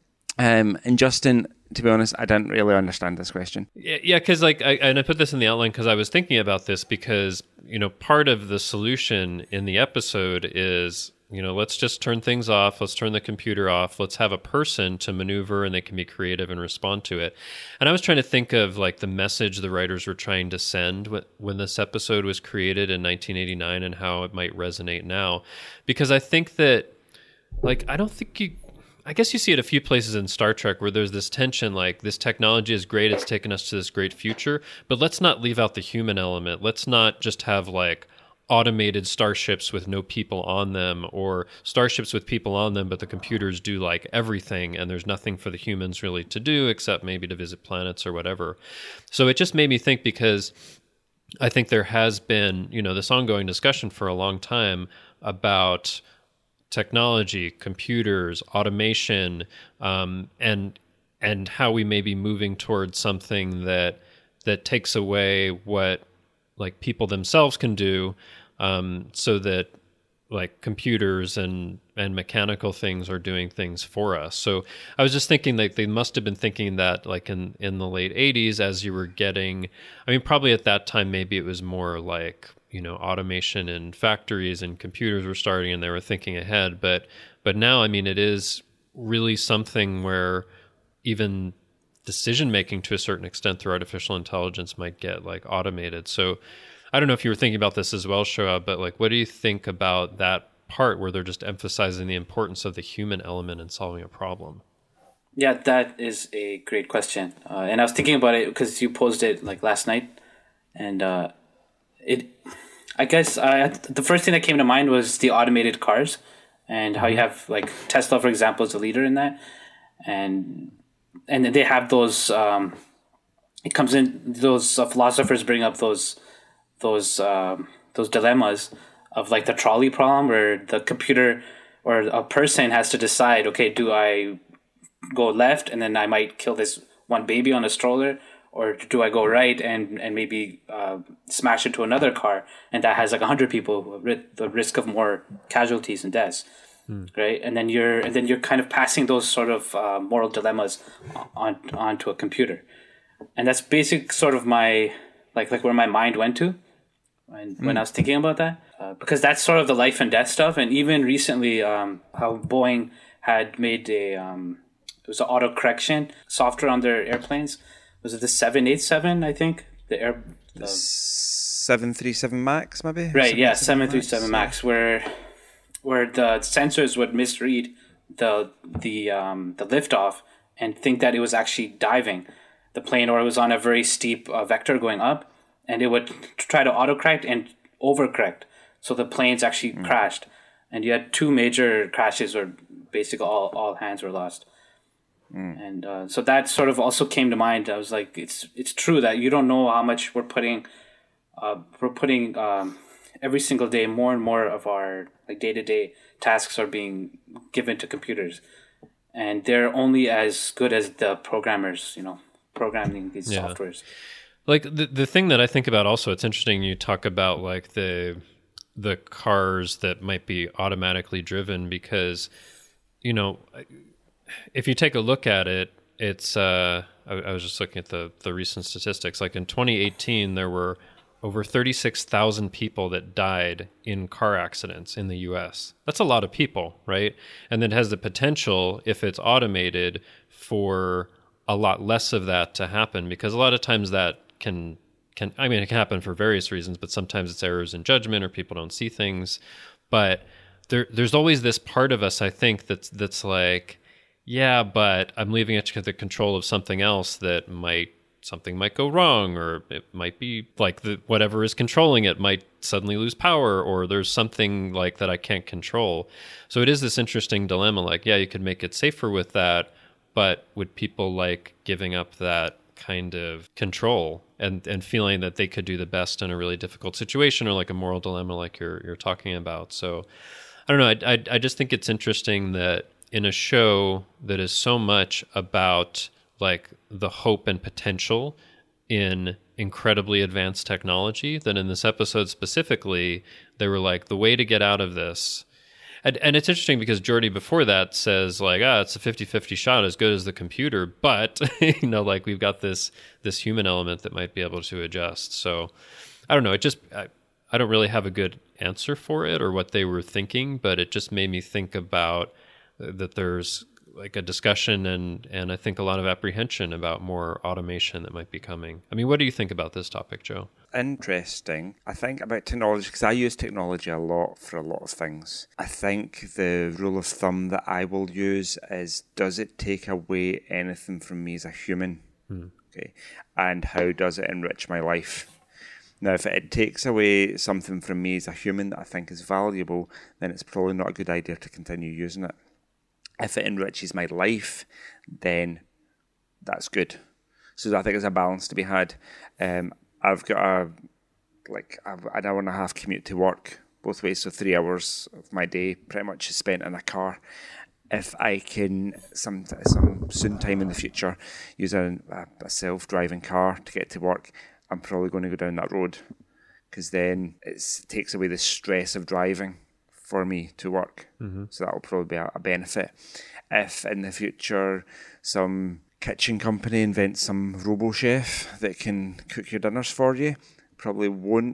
um, and Justin, to be honest, I didn't really understand this question. Yeah, because like, I, and I put this in the outline because I was thinking about this because you know part of the solution in the episode is you know let's just turn things off, let's turn the computer off, let's have a person to maneuver and they can be creative and respond to it. And I was trying to think of like the message the writers were trying to send wh- when this episode was created in nineteen eighty-nine and how it might resonate now, because I think that like I don't think you. I guess you see it a few places in Star Trek where there's this tension, like this technology is great, it's taken us to this great future, but let's not leave out the human element. Let's not just have like automated starships with no people on them, or starships with people on them, but the computers do like everything and there's nothing for the humans really to do except maybe to visit planets or whatever. So it just made me think, because I think there has been, you know, this ongoing discussion for a long time about technology, computers, automation, um, and and how we may be moving towards something that that takes away what like people themselves can do, um, so that like computers and and mechanical things are doing things for us. So I was just thinking like they must have been thinking that like in in the late eighties as you were getting, I mean probably at that time maybe it was more like you know, automation in factories and computers were starting and they were thinking ahead. But but now, I mean, it is really something where even decision making to a certain extent through artificial intelligence might get like automated. So I don't know if you were thinking about this as well, Shoaib, but like, what do you think about that part where they're just emphasizing the importance of the human element in solving a problem? Yeah, that is a great question. Uh, and I was thinking about it because you posed it like last night. And uh, it, I guess I, the first thing that came to mind was the automated cars and how you have like Tesla, for example, is a leader in that. And and they have those, um, it comes in, those uh, philosophers bring up those, those, um, those dilemmas of like the trolley problem where the computer or a person has to decide, okay, do I go left and then I might kill this one baby on a stroller, or do I go right and, and maybe uh, smash into another car and that has like a hundred people, the risk of more casualties and deaths. Right, and then you're and then you're kind of passing those sort of uh, moral dilemmas on onto a computer, and that's basic sort of my like like where my mind went to, when mm. when I was thinking about that, uh, because that's sort of the life and death stuff. And even recently, um, how Boeing had made a um, it was an auto correction software on their airplanes. Was it the seven eighty-seven? I think the air the seven thirty-seven Max maybe. Right, yeah, seven thirty-seven Max, where. where the sensors would misread the the um, the liftoff and think that it was actually diving the plane, or it was on a very steep uh, vector going up, and it would try to autocorrect and overcorrect, so the planes actually mm. crashed, and you had two major crashes where basically all, all hands were lost. Mm. And uh, so that sort of also came to mind. I was like, it's it's true that you don't know how much we're putting uh, we're putting. Um, every single day, more and more of our like day-to-day tasks are being given to computers, and they're only as good as the programmers, you know, programming these yeah. softwares. Like the the thing that I think about also, it's interesting you talk about like the the cars that might be automatically driven, because, you know, if you take a look at it, it's uh, I, I was just looking at the the recent statistics. Like in twenty eighteen, there were over thirty-six thousand people that died in car accidents in the U S. That's a lot of people, right? And then has the potential, if it's automated, for a lot less of that to happen, because a lot of times that can, can I mean, it can happen for various reasons, but sometimes it's errors in judgment or people don't see things. But there, there's always this part of us, I think, that's that's like, yeah, but I'm leaving it to the control of something else that might something might go wrong, or it might be like the whatever is controlling it might suddenly lose power, or there's something like that I can't control. So it is this interesting dilemma, like, yeah, you could make it safer with that, but would people like giving up that kind of control and and feeling that they could do the best in a really difficult situation, or like a moral dilemma like you're you're talking about? So I don't know, I I, I just think it's interesting that in a show that is so much about like the hope and potential in incredibly advanced technology, that in this episode specifically, they were like, the way to get out of this. And, and it's interesting because Geordi before that says like, ah, it's a fifty-fifty shot, as good as the computer, but you know, like we've got this, this human element that might be able to adjust. So I don't know. It just, I, I don't really have a good answer for it or what they were thinking, but it just made me think about that there's like a discussion and, and I think a lot of apprehension about more automation that might be coming. I mean, what do you think about this topic, Joe? Interesting. I think about technology, because I use technology a lot for a lot of things. I think the rule of thumb that I will use is, does it take away anything from me as a human? Hmm. Okay. And how does it enrich my life? Now, if it takes away something from me as a human that I think is valuable, then it's probably not a good idea to continue using it. If it enriches my life, then that's good. So I think there's a balance to be had. Um, I've got a like an hour and a half commute to work both ways, so three hours of my day pretty much is spent in a car. If I can, some some soon time in the future, use a, a self-driving car to get to work, I'm probably going to go down that road, because then it's, it takes away the stress of driving for me to work. Mm-hmm. So that will probably be a, a benefit. If in the future some kitchen company invents some robo chef that can cook your dinners for you, probably won't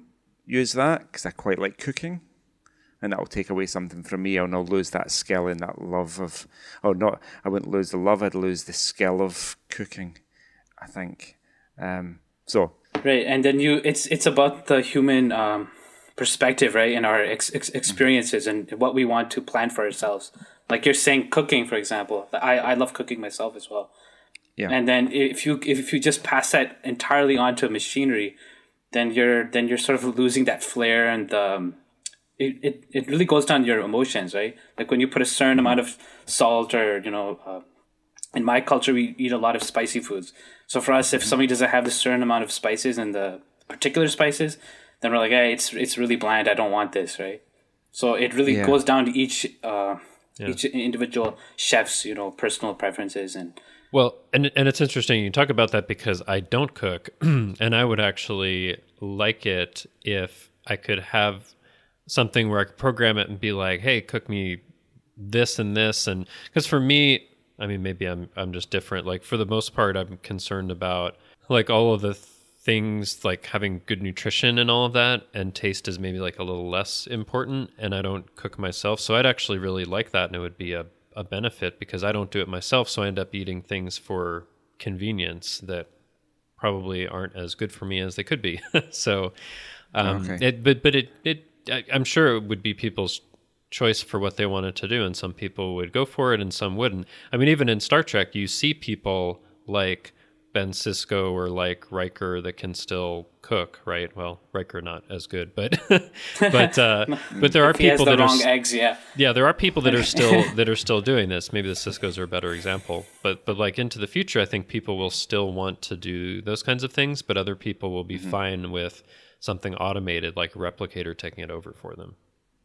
use that because I quite like cooking. And that'll take away something from me, and I'll lose that skill and that love of, or not, I wouldn't lose the love, I'd lose the skill of cooking, I think. Um, so. Right, and then you, it's it's about the human um, perspective, right, and our ex- ex- experiences mm-hmm. and what we want to plan for ourselves. Like you're saying, cooking, for example. I, I love cooking myself as well. Yeah. And then if you if you just pass that entirely onto machinery, then you're then you're sort of losing that flair and the... Um, It, it it really goes down to your emotions, right? Like when you put a certain amount of salt or, you know, uh, in my culture, we eat a lot of spicy foods. So for us, if somebody doesn't have the certain amount of spices and the particular spices, then we're like, hey, it's it's really bland. I don't want this, right? So it really yeah. goes down to each uh, yeah. each individual chef's, you know, personal preferences. And well, and and it's interesting you talk about that because I don't cook, and I would actually like it if I could have something where I could program it and be like, hey, cook me this and this. And because for me, I mean, maybe I'm I'm just different. Like for the most part, I'm concerned about like all of the things, like having good nutrition and all of that, and taste is maybe like a little less important, and I don't cook myself. So I'd actually really like that, and it would be a, a benefit because I don't do it myself. So I end up eating things for convenience that probably aren't as good for me as they could be. so, um, okay. it, but, but it, it, I'm sure it would be people's choice for what they wanted to do, and some people would go for it and some wouldn't. I mean, even in Star Trek, you see people like Ben Sisko or like Riker that can still cook, right? Well, Riker not as good, but but uh, but there are if he people has the that wrong are eggs, yeah, yeah. There are people that are still that are still doing this. Maybe the Siskos are a better example, but but like into the future, I think people will still want to do those kinds of things, but other people will be mm-hmm. fine with something automated like a replicator taking it over for them.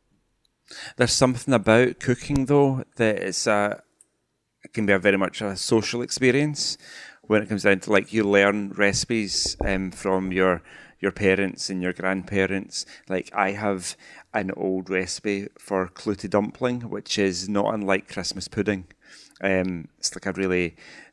There's something about cooking, though, that it's a, it can be a very much a social experience when it comes down to, like, you learn recipes um, from your your parents and your grandparents. Like, I have an old recipe for clouty dumpling, which is not unlike Christmas pudding. Um, it's like a really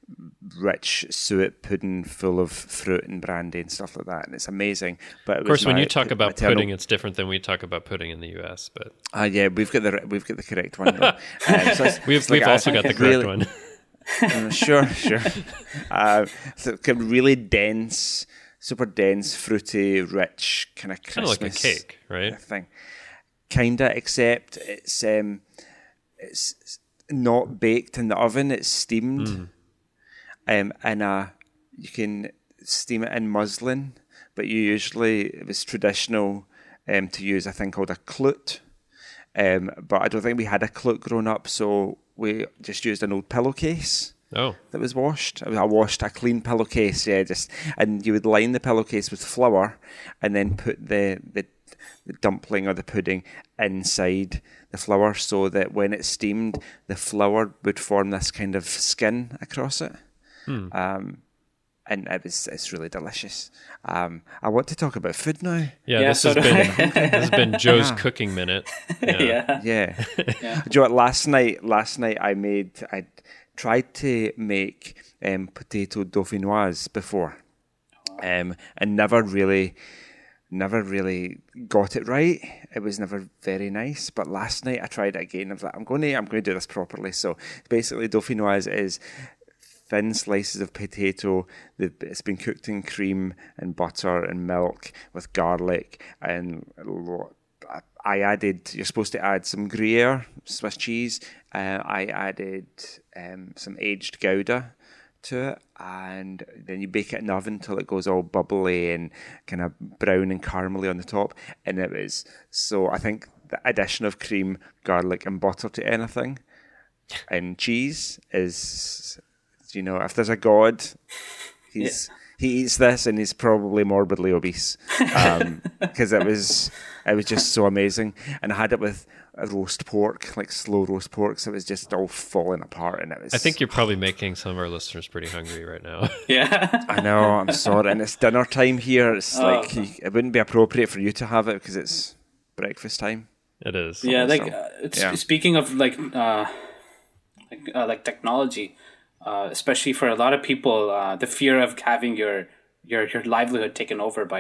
rich suet pudding full of fruit and brandy and stuff like that, and it's amazing. But of course, my, when you talk about maternal... pudding, it's different than we talk about pudding in the U S. But ah, uh, yeah, we've got the we've got the correct one. um, so it's, we've it's like we've a, also got the correct really, one. uh, sure, sure. Uh, so kind of really dense, super dense, fruity, rich kind of Christmas, kind of like a cake, right? Thing, kinda, except it's um, it's not baked in the oven; it's steamed. Mm. Um, and uh, you can steam it in muslin, but you usually, it was traditional um, to use a thing called a clout. Um, but I don't think we had a clout growing up, so we just used an old pillowcase. Oh. That was washed. I washed a clean pillowcase, yeah, just, and you would line the pillowcase with flour and then put the, the, the dumpling or the pudding inside the flour so that when it's steamed, the flour would form this kind of skin across it. Hmm. Um, and it was, it's really delicious. Um, I want to talk about food now. Yeah, yeah this, so has been, this has been Joe's yeah. cooking minute. Yeah. yeah. yeah. yeah. Do you know what, last night, last night I made, I tried to make um, potato dauphinoise before um, and never really, never really got it right. It was never very nice. But last night I tried it again. I was like, I'm going to, I'm going to do this properly. So basically dauphinoise is thin slices of potato. It's been cooked in cream and butter and milk with garlic. And I added, you're supposed to add some Gruyere, Swiss cheese. Uh, I added um, some aged Gouda to it. And then you bake it in the oven until it goes all bubbly and kind of brown and caramelly on the top. And it was, so I think the addition of cream, garlic and butter to anything and cheese is... You know, if there's a God, he's yeah. he eats this, and he's probably morbidly obese. Um, because it was it was just so amazing, and I had it with a roast pork, like slow roast pork, so it was just all falling apart, and it was. I think you're probably making some of our listeners pretty hungry right now. Yeah, I know. I'm sorry, and it's dinner time here. It's oh. like it wouldn't be appropriate for you to have it because it's breakfast time. It is. Yeah, like uh, it's, yeah. speaking of like uh, like uh, like technology. Uh, especially for a lot of people, uh, the fear of having your, your your livelihood taken over by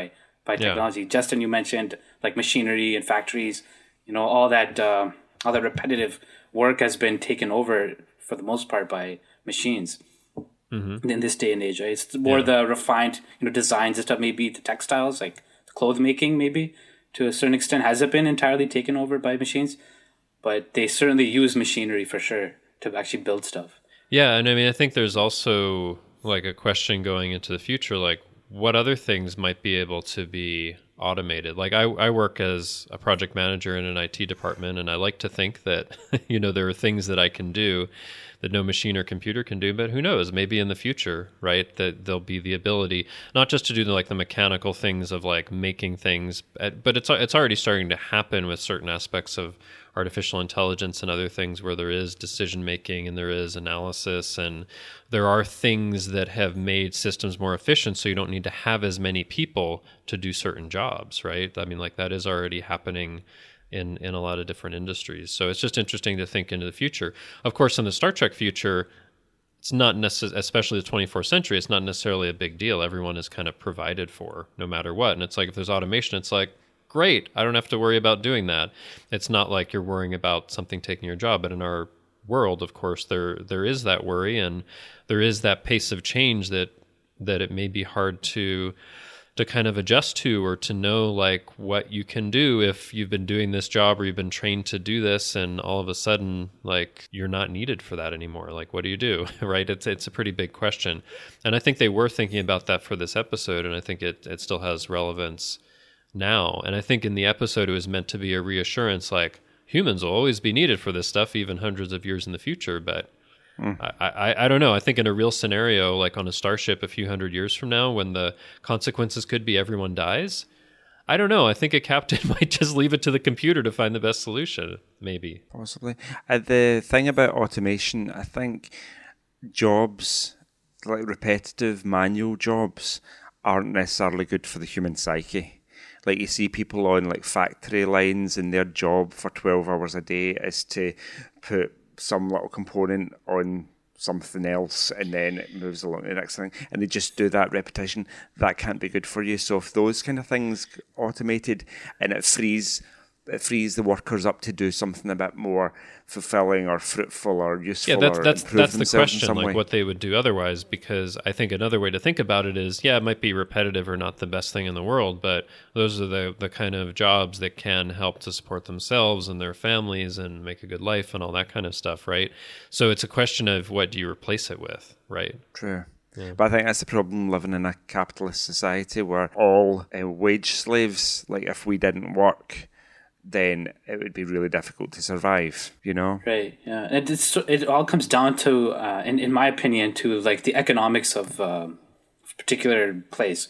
by Yeah. technology. Justin, you mentioned like machinery and factories. You know, all that uh, all that repetitive work has been taken over for the most part by machines. Mm-hmm. In this day and age, right? It's more Yeah. the refined, you know, designs and stuff. Maybe the textiles, like the clothes making, maybe to a certain extent, has it been entirely taken over by machines? But they certainly use machinery for sure to actually build stuff. Yeah, and I mean, I think there's also like a question going into the future, like what other things might be able to be automated? Like I, I work as a project manager in an I T department, and I like to think that, you know, there are things that I can do that no machine or computer can do, but who knows, maybe in the future, right, that there'll be the ability not just to do the, like the mechanical things of like making things, but it's it's already starting to happen with certain aspects of artificial intelligence and other things where there is decision making and there is analysis, and there are things that have made systems more efficient, so you don't need to have as many people to do certain jobs, right? I mean, like that is already happening in in a lot of different industries. So it's just interesting to think into the future. Of course, in the Star Trek future, it's not necessarily, especially the twenty-fourth century, it's not necessarily a big deal. Everyone is kind of provided for no matter what. And it's like, if there's automation, it's like, great, I don't have to worry about doing that. It's not like you're worrying about something taking your job. But in our world, of course, there there is that worry, and there is that pace of change that that it may be hard to to kind of adjust to, or to know like what you can do if you've been doing this job or you've been trained to do this, and all of a sudden like you're not needed for that anymore. Like, what do you do? Right? It's it's a pretty big question. And I think they were thinking about that for this episode, and I think it, it still has relevance now. And I think in the episode it was meant to be a reassurance, like humans will always be needed for this stuff, even hundreds of years in the future. But Mm. I, I, I don't know. I think in a real scenario, like on a starship a few hundred years from now, when the consequences could be everyone dies, I don't know. I think a captain might just leave it to the computer to find the best solution, maybe. Possibly. Uh, the thing about automation, I think jobs, like repetitive manual jobs, aren't necessarily good for the human psyche. Like you see people on like factory lines, and their job for twelve hours a day is to put some little component on something else, and then it moves along to the next thing, and they just do that repetition. That can't be good for you. So if those kind of things automated, and it frees it frees the workers up to do something a bit more fulfilling or fruitful or useful, yeah, that's or that's improve that's the themselves in question, some like way. what they would do otherwise. Because I think another way to think about it is, yeah, it might be repetitive or not the best thing in the world, but those are the the kind of jobs that can help to support themselves and their families and make a good life and all that kind of stuff, right? So it's a question of what do you replace it with, right? True. Yeah. But I think that's the problem living in a capitalist society where all uh, wage slaves, like if we didn't work, then it would be really difficult to survive, you know? Right, yeah. And it's, it all comes down to, uh, in, in my opinion, to like the economics of uh, a particular place.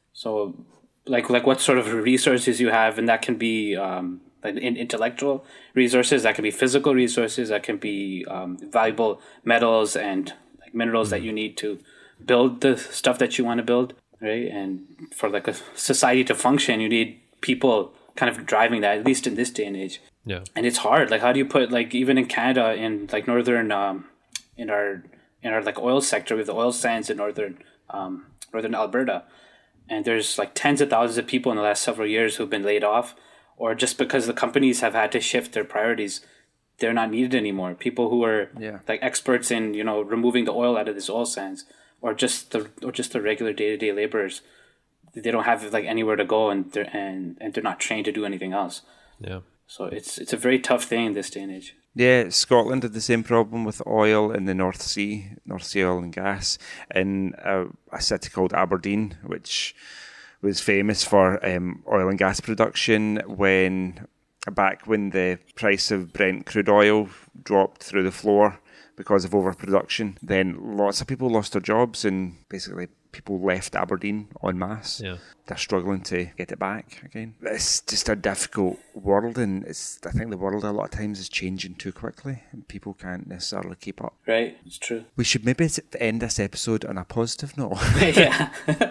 So like like what sort of resources you have, and that can be um, like in, intellectual resources, that can be physical resources, that can be um, valuable metals and like minerals mm-hmm. that you need to build the stuff that you want to build, right? And for like a society to function, you need people kind of driving that, at least in this day and age. Yeah. And it's hard. Like, how do you put, like, even in Canada, in like northern, um, in our, in our like oil sector, we have the oil sands in northern, um, northern Alberta. And there's like tens of thousands of people in the last several years who've been laid off, or just because the companies have had to shift their priorities, they're not needed anymore. People who are yeah. like experts in, you know, removing the oil out of these oil sands, or just the, or just the regular day-to-day laborers. They don't have like anywhere to go, and they're and, and they're not trained to do anything else. Yeah. So it's it's a very tough thing in this day and age. Yeah, Scotland had the same problem with oil in the North Sea, North Sea oil and gas, in a, a city called Aberdeen, which was famous for um, oil and gas production when back when the price of Brent crude oil dropped through the floor because of overproduction. Then lots of people lost their jobs, and basically people left Aberdeen en masse. Yeah. They're struggling to get it back again. It's just a difficult world, and it's I think the world a lot of times is changing too quickly, and people can't necessarily keep up. Right, it's true. We should maybe end this episode on a positive note. Yeah.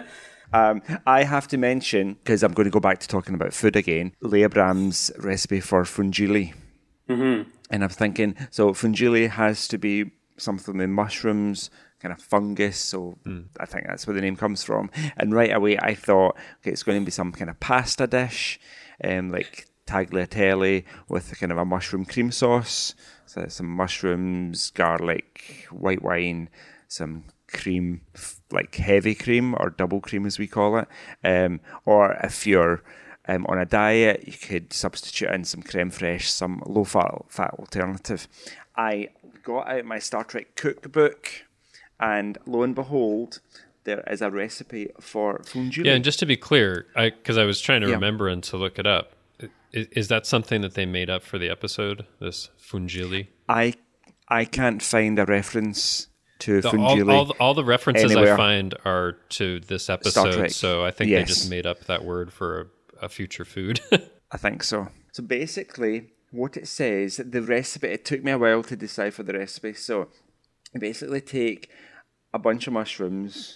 Um, I have to mention, because I'm going to go back to talking about food again, Leah Bram's recipe for fungili. Mm-hmm. And I'm thinking, so fungili has to be something with mushrooms, kind of fungus, so mm. I think that's where the name comes from. And right away I thought, okay, it's going to be some kind of pasta dish, um, like tagliatelle with kind of a mushroom cream sauce, so some mushrooms, garlic, white wine, some cream, like heavy cream or double cream as we call it. Um, or if you're um, on a diet, you could substitute in some creme fraiche, some low fat, fat alternative. I got out my Star Trek cookbook, and lo and behold, there is a recipe for fungili. Yeah, and just to be clear, because I, I was trying to yeah. remember and to look it up, is, is that something that they made up for the episode, this fungili? I I can't find a reference to the, fungili. All, all, the, all the references anywhere. I find are to this episode, so I think yes. they just made up that word for a, a future food. I think so. So basically, what it says, the recipe, it took me a while to decipher the recipe. So you basically take a bunch of mushrooms,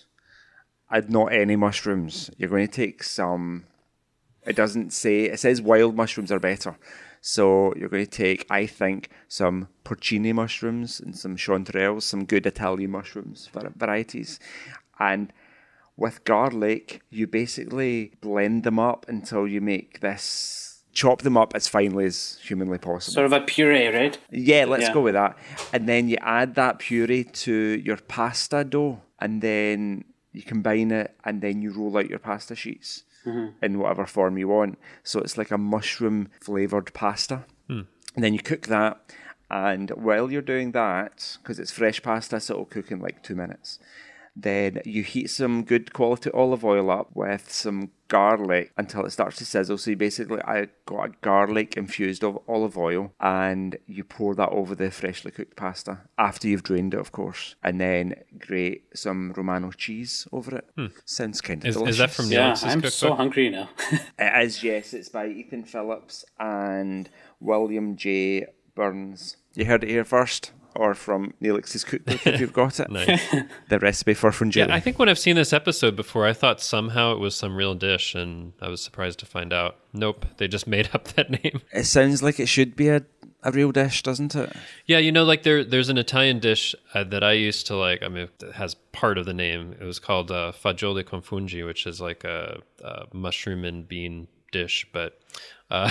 and not any mushrooms. You're going to take some, it doesn't say, it says wild mushrooms are better. So you're going to take, I think, some porcini mushrooms and some chanterelles, some good Italian mushrooms varieties. And with garlic, you basically blend them up until you make this, chop them up as finely as humanly possible. Sort of a puree, right? Yeah, let's yeah. go with that. And then you add that puree to your pasta dough, and then you combine it, and then you roll out your pasta sheets. Mm-hmm. In whatever form you want. So it's like a mushroom flavoured pasta. Hmm. And then you cook that, and while you're doing that, because it's fresh pasta, so it'll cook in like two minutes, then you heat some good quality olive oil up with some garlic until it starts to sizzle. So you basically, I got a garlic infused olive oil, and you pour that over the freshly cooked pasta after you've drained it, of course, and then grate some Romano cheese over it. Hmm. Sounds kind of is, delicious. Is that from Yeah, Neelix's I'm cookbook? so hungry now. It is, yes. It's by Ethan Phillips and William J. Burns. You heard it here first. Or from Neelix's cookbook if you've got it. Nice. The recipe for fungili. Yeah, I think when I've seen this episode before, I thought somehow it was some real dish, and I was surprised to find out. Nope, they just made up that name. It sounds like it should be a, a real dish, doesn't it? Yeah, you know, like there, there's an Italian dish uh, that I used to like. I mean, it has part of the name. It was called uh, fagioli con fungi, which is like a, a mushroom and bean dish, but uh,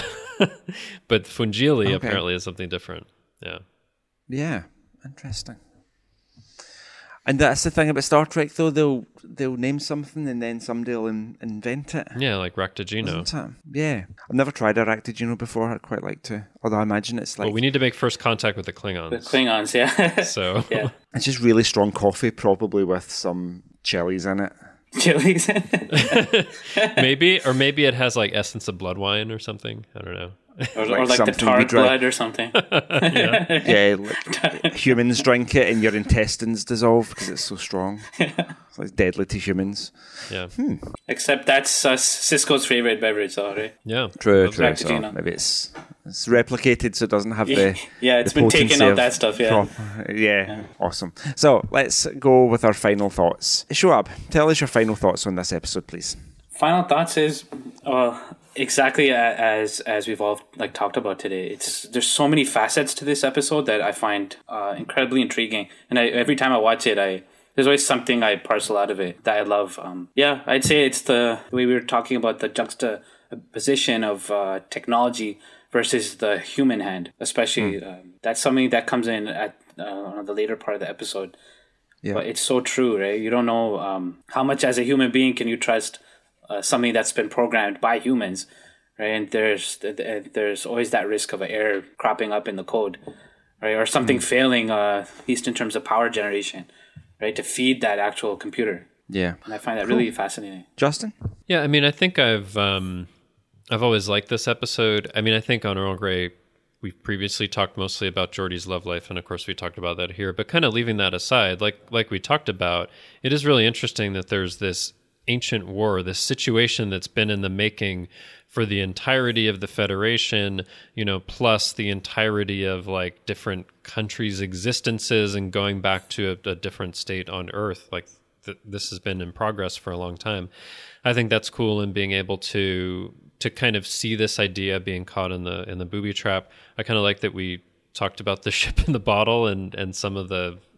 but fungili okay. apparently is something different. Yeah. Yeah. Interesting. And that's the thing about Star Trek, though. They'll they'll name something and then somebody will in, invent it. Yeah, like Ractagino. Yeah. I've never tried a Ractagino before. I'd quite like to. Although I imagine it's like... Well, we need to make first contact with the Klingons. The Klingons, yeah. So... yeah. It's just really strong coffee, probably with some chilies in it. Chilies? Maybe, or maybe it has like essence of blood wine or something. I don't know. Or like, or like the tar blood or something. yeah, yeah like, humans drink it and your intestines dissolve because it's so strong. Yeah. It's like deadly to humans. Yeah. Hmm. Except that's uh, Cisco's favorite beverage, though, right? Yeah. True, true. So maybe it's it's replicated so it doesn't have the Yeah, it's the been taking out that stuff, yeah. Prop- yeah. Yeah, awesome. So let's go with our final thoughts. Shoaib, tell us your final thoughts on this episode, please. Final thoughts is... Uh, Exactly as as we've all like talked about today. It's there's so many facets to this episode that I find uh, incredibly intriguing, and I, every time I watch it, I there's always something I parcel out of it that I love. Um, yeah, I'd say it's the, the way we were talking about the juxtaposition of uh, technology versus the human hand, especially. Mm. Um, that's something that comes in at uh, the later part of the episode. Yeah. But it's so true, right? You don't know um, how much as a human being can you trust Uh, something that's been programmed by humans, right? And there's there's always that risk of an error cropping up in the code, right? Or something mm. failing, uh, at least in terms of power generation, right? To feed that actual computer. Yeah. And I find that cool. really fascinating. Justin? Yeah, I mean, I think I've um, I've always liked this episode. I mean, I think on Earl Grey, we've previously talked mostly about Geordi's love life, and of course we talked about that here. But kind of leaving that aside, like like we talked about, it is really interesting that there's this ancient war, this situation that's been in the making for the entirety of the Federation, you know, plus the entirety of like different countries' existences and going back to a, a different state on Earth. Like th- this has been in progress for a long time. I think that's cool, and being able to to kind of see this idea being caught in the in the booby trap. I kind of like that we talked about the ship in the bottle and and some of the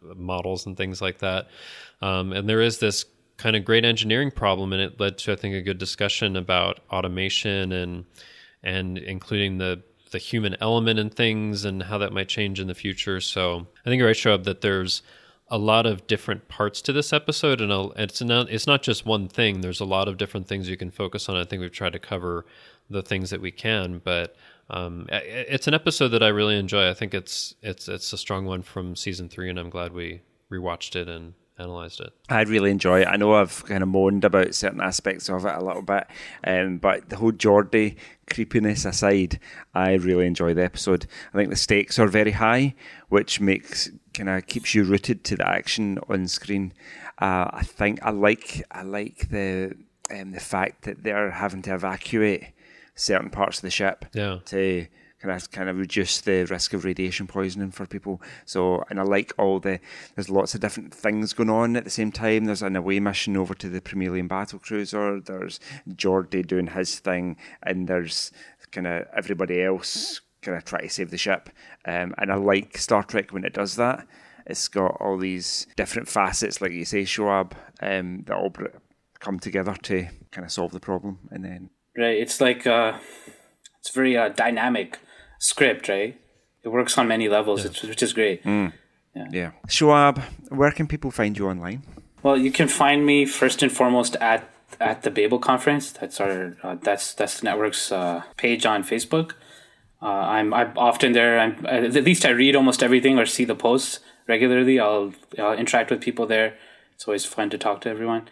models and things like that. Um, and there is this kind of great engineering problem, and it led to, I think, a good discussion about automation and and including the the human element in things and how that might change in the future. So I think you're right, Shoaib, that there's a lot of different parts to this episode, and a, it's not it's not just one thing. There's a lot of different things you can focus on. I think we've tried to cover the things that we can, but um, it's an episode that I really enjoy. I think it's it's it's a strong one from season three, and I'm glad we rewatched it and analyzed it. I really enjoy it. I know I've kind of moaned about certain aspects of it a little bit, um, but the whole Geordie creepiness aside, I really enjoy the episode. I think the stakes are very high, which makes kind of keeps you rooted to the action on screen. Uh, I think I like I like the um, the fact that they're having to evacuate certain parts of the ship yeah. to kind of kind of reduce the risk of radiation poisoning for people. So, and I like all the, there's lots of different things going on at the same time. There's an away mission over to the Primelian battle cruiser. There's Geordie doing his thing, and there's kind of everybody else kind of trying to save the ship. Um, and I like Star Trek when it does that. It's got all these different facets, like you say, Shoaib, um, that all come together to kind of solve the problem. And then right, it's like uh, it's very uh, dynamic script, right? It works on many levels, yeah. it's, which is great. Mm. Yeah. yeah. Shoaib, where can people find you online? Well, you can find me first and foremost at at the Babel Conference. That's our uh, that's that's the network's uh, page on Facebook. Uh, I'm I'm often there. I'm at least I read almost everything or see the posts regularly. I'll I'll interact with people there. It's always fun to talk to everyone.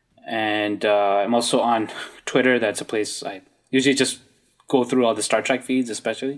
And uh, I'm also on Twitter. That's a place I usually just go through all the Star Trek feeds, especially.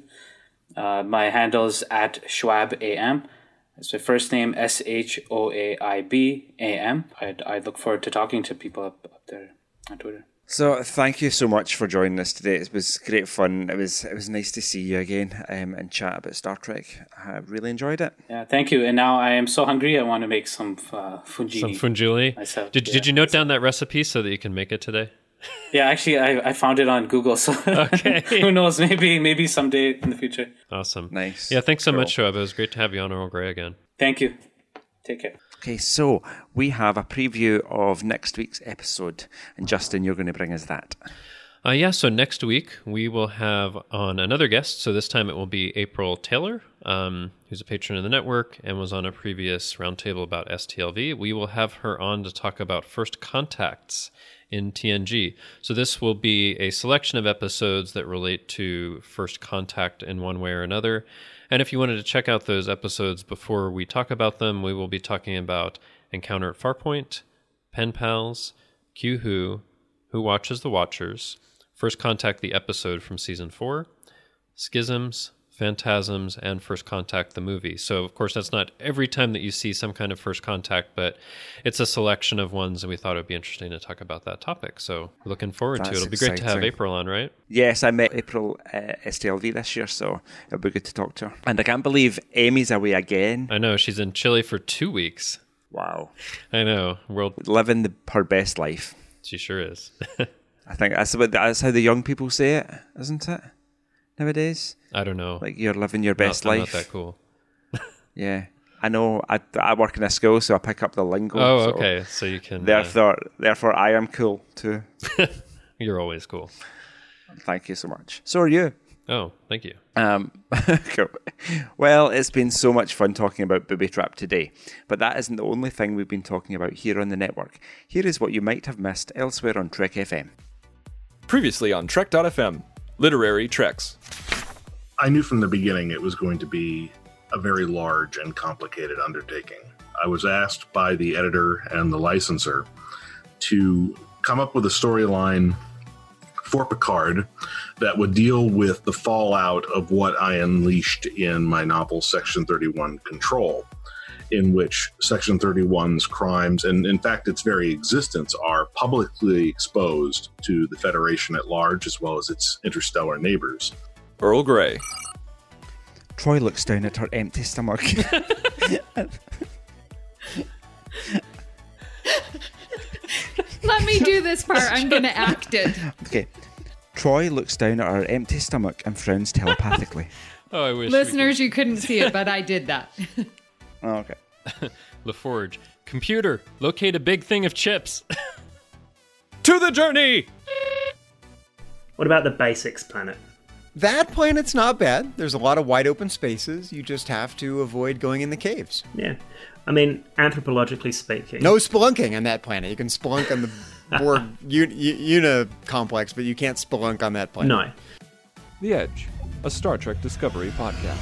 Uh, my handle is at Shoaib A M. It's my first name, S H O A I B A M. I'd, I look forward to talking to people up, up there on Twitter. So thank you so much for joining us today. It was great fun. It was it was nice to see you again um, and chat about Star Trek. I really enjoyed it. Yeah, thank you. And now I am so hungry. I want to make some uh, fungili. Some fungili. Myself. Did yeah, Did you note myself. down that recipe so that you can make it today? Yeah, actually, I, I found it on Google. So okay. Who knows? Maybe maybe someday in the future. Awesome. Nice. Yeah, thanks so cool. much, Shoaib. It was great to have you on Earl Grey again. Thank you. Take care. Okay, so we have a preview of next week's episode, and Justin, you're going to bring us that. Uh, yeah, so next week we will have on another guest. So this time it will be April Taylor, um, who's a patron of the network and was on a previous roundtable about S T L V. We will have her on to talk about First Contacts in T N G. So this will be a selection of episodes that relate to First Contact in one way or another. And if you wanted to check out those episodes before we talk about them, we will be talking about Encounter at Farpoint, Pen Pals, Q Who, Who Watches the Watchers, First Contact the episode from season four, Schisms, Phantasms, and First Contact the movie. So, of course, that's not every time that you see some kind of First Contact, but it's a selection of ones, and we thought it would be interesting to talk about that topic. So, we're looking forward That's to it. It'll be exciting. great to have April on, right? Yes, I met April at S T L V this year, so it'll be good to talk to her. And I can't believe Amy's away again. I know. She's in Chile for two weeks. Wow. I know. World. Living the, her best life. She sure is. I think that's, what, that's how the young people say it, isn't it? Nowadays? I don't know. Like you're living your best not, I'm life. not that cool. Yeah. I know. I, I work in a school, so I pick up the lingo. Oh, so okay. So you can... Therefore, uh, therefore, I am cool too. You're always cool. Thank you so much. So are you. Oh, thank you. Um, cool. Well, it's been so much fun talking about Booby Trap today, but that isn't the only thing we've been talking about here on the network. Here is what you might have missed elsewhere on Trek F M. Previously on Trek dot F M, Literary Treks. I knew from the beginning it was going to be a very large and complicated undertaking. I was asked by the editor and the licensor to come up with a storyline for Picard that would deal with the fallout of what I unleashed in my novel Section thirty-one Control, in which Section thirty-one's crimes, and in fact its very existence, are publicly exposed to the Federation at large as well as its interstellar neighbors. Earl Grey. Troy looks down at her empty stomach. Let me do this part. I'm going to act it. Okay. Troy looks down at her empty stomach and frowns telepathically. Oh, I wish. Listeners, you couldn't see it, but I did that. Oh, okay. LaForge, computer, locate a big thing of chips. To the journey! What about the Basics planet? That planet's not bad. There's a lot of wide open spaces. You just have to avoid going in the caves. Yeah. I mean, anthropologically speaking... No spelunking on that planet. You can spelunk on the Borg un- Una complex, but you can't spelunk on that planet. No. The Edge, a Star Trek Discovery podcast.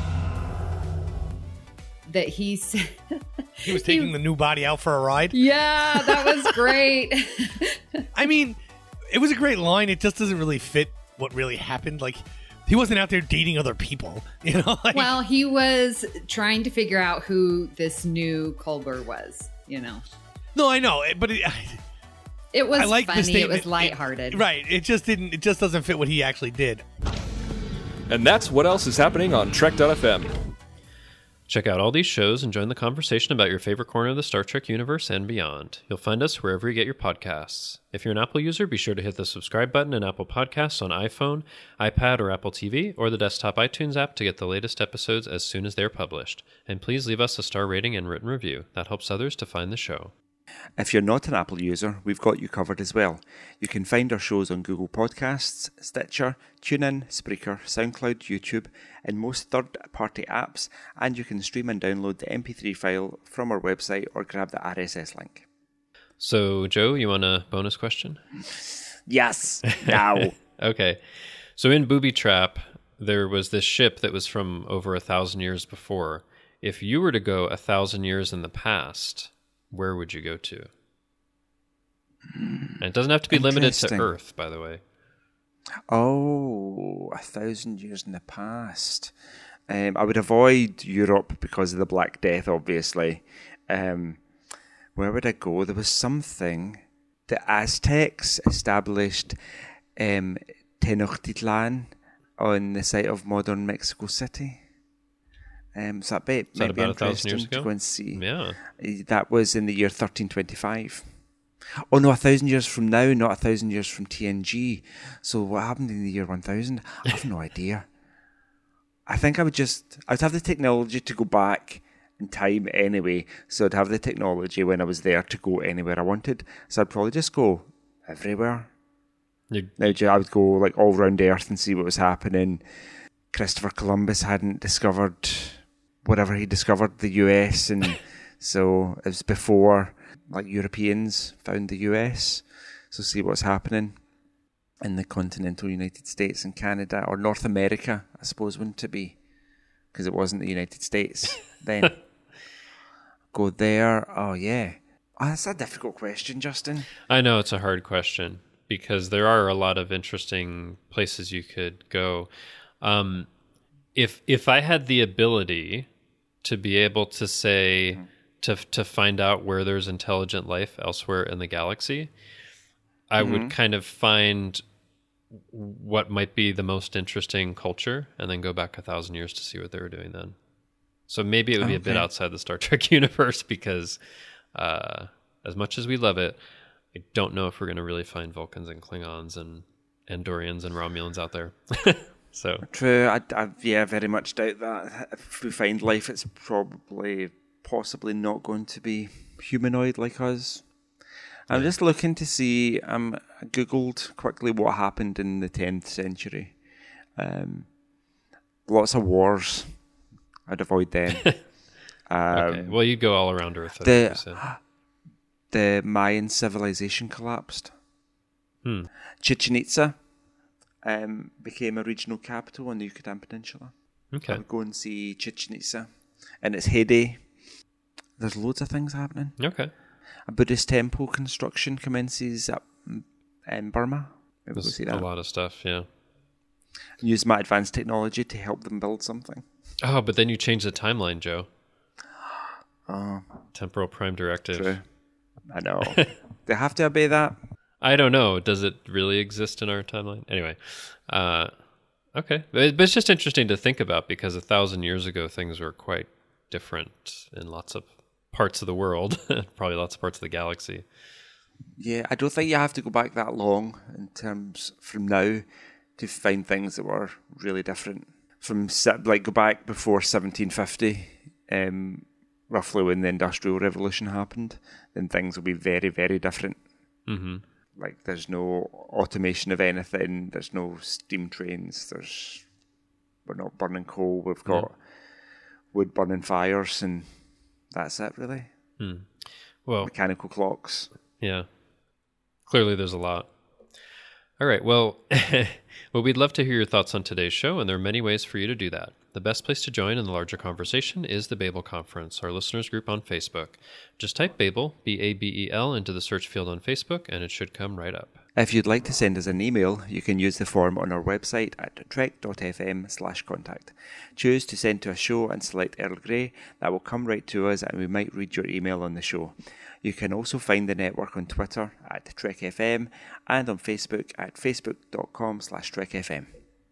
That he's... He was taking he... the new body out for a ride? Yeah, that was great. I mean, it was a great line. It just doesn't really fit what really happened. Like, he wasn't out there dating other people, you know? Like, well, he was trying to figure out who this new Culber was, you know? No, I know, but it, it was I like funny. The it was lighthearted. It, right. It just didn't. It just doesn't fit what he actually did. And that's what else is happening on Trek dot f m. Check out all these shows and join the conversation about your favorite corner of the Star Trek universe and beyond. You'll find us wherever you get your podcasts. If you're an Apple user, be sure to hit the subscribe button in Apple Podcasts on iPhone, iPad, or Apple T V, or the desktop iTunes app to get the latest episodes as soon as they're published. And please leave us a star rating and written review. That helps others to find the show. If you're not an Apple user, we've got you covered as well. You can find our shows on Google Podcasts, Stitcher, TuneIn, Spreaker, SoundCloud, YouTube, and most third-party apps, and you can stream and download the M P three file from our website or grab the R S S link. So, Joe, you want a bonus question? Yes, now. Okay. So in Booby Trap, there was this ship that was from over a thousand years before. If you were to go a thousand years in the past, where would you go to? And it doesn't have to be limited to Earth, by the way. Oh, a thousand years in the past. Um, I would avoid Europe because of the Black Death, obviously. Um, where would I go? There was something. The Aztecs established um, Tenochtitlan on the site of modern Mexico City. Um, so that bit Is that might be about a thousand interesting years ago? to go and see. Yeah. That was in the year thirteen twenty-five. Oh no, a thousand years from now, not a thousand years from T N G. So what happened in the year one thousand? I have no idea. I think I would just, I would have the technology to go back in time anyway. So I'd have the technology when I was there to go anywhere I wanted. So I'd probably just go everywhere. You... Now I would go like all around Earth and see what was happening. Christopher Columbus hadn't discovered whatever he discovered, the U S, and so it was before like Europeans found the U S. So see what's happening in the continental United States and Canada, or North America, I suppose, wouldn't it be? Because it wasn't the United States then. Go there. Oh yeah, oh, that's a difficult question, Justin. I know it's a hard question because there are a lot of interesting places you could go. Um, if if I had the ability to be able to say mm-hmm. to to find out where there's intelligent life elsewhere in the galaxy, I mm-hmm. would kind of find what might be the most interesting culture and then go back a thousand years to see what they were doing then. So maybe it would be okay. a bit outside the Star Trek universe because uh, as much as we love it, I don't know if we're going to really find Vulcans and Klingons and Andorians and Romulans out there. So true. I, I yeah, very much doubt that. If we find life, it's probably possibly not going to be humanoid like us. I'm just looking to see. Um, I googled quickly what happened in the tenth century. Um, lots of wars. I'd avoid them. um, okay. Well, you go all around Earth. The the Mayan civilization collapsed. Hmm. Chichen Itza um, became a regional capital on the Yucatan Peninsula. Okay. I would go and see Chichen Itza in its heyday. There's loads of things happening. Okay. A Buddhist temple construction commences up in Burma. Maybe There's go see that. A lot of stuff, yeah. Use my advanced technology to help them build something. Oh, but then you change the timeline, Joe. Oh. Temporal Prime Directive. True. I know. They have to obey that. I don't know. Does it really exist in our timeline? Anyway. Uh, okay. But it's just interesting to think about because a thousand years ago, things were quite different in lots of parts of the world. Probably lots of parts of the galaxy. Yeah, I don't think you have to go back that long in terms from now to find things that were really different. From like go back before seventeen fifty, um, roughly when the Industrial Revolution happened, then things will be very, very different. Mm-hmm. Like, there's no automation of anything. There's no steam trains. There's we're not burning coal. We've got yeah. wood burning fires, and that's it, really. Hmm. Well, mechanical clocks. Yeah. Clearly, there's a lot. All right. Well, well, we'd love to hear your thoughts on today's show, and there are many ways for you to do that. The best place to join in the larger conversation is the Babel Conference, our listeners group on Facebook. Just type Babel, B A B E L, into the search field on Facebook, and it should come right up. If you'd like to send us an email, you can use the form on our website at trek.fm slash contact. Choose to send to a show and select Earl Grey. That will come right to us, and we might read your email on the show. You can also find the network on Twitter at TrekFM and on Facebook at facebook.com slash TrekFM.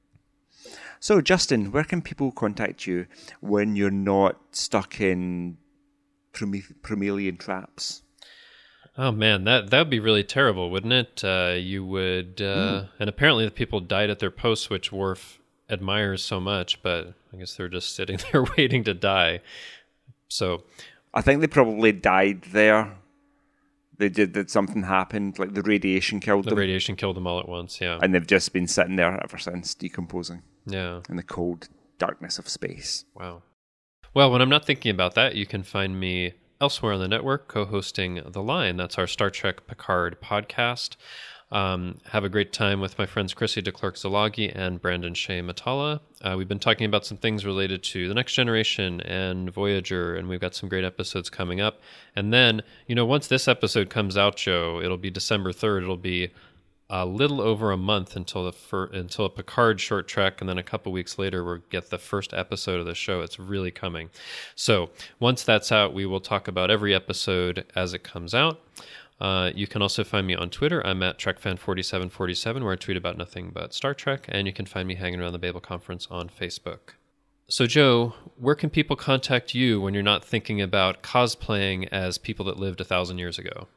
So, Justin, where can people contact you when you're not stuck in Promelian traps? Oh, man, that that would be really terrible, wouldn't it? Uh, you would... Uh, mm. And apparently the people died at their posts, which Worf admires so much, but I guess they're just sitting there waiting to die. So... I think they probably died there. They did that something happened, like the radiation killed the them. The radiation killed them all at once, yeah. And they've just been sitting there ever since, decomposing. Yeah. In the cold darkness of space. Wow. Well, when I'm not thinking about that, you can find me elsewhere on the network, co-hosting The Line. That's our Star Trek Picard podcast. Um, have a great time with my friends Chrissy DeClercq-Zalagi and Brandon Shea Matala. Uh, we've been talking about some things related to The Next Generation and Voyager, and we've got some great episodes coming up. And then, you know, once this episode comes out, Joe, it'll be December third. It'll be a little over a month until the fir- until a Picard short trek, and then a couple weeks later we'll get the first episode of the show. It's really coming. So once that's out, we will talk about every episode as it comes out. Uh, you can also find me on Twitter. I'm at TrekFan forty-seven forty-seven, where I tweet about nothing but Star Trek, and you can find me hanging around the Babel Conference on Facebook. So, Joe, where can people contact you when you're not thinking about cosplaying as people that lived a thousand years ago?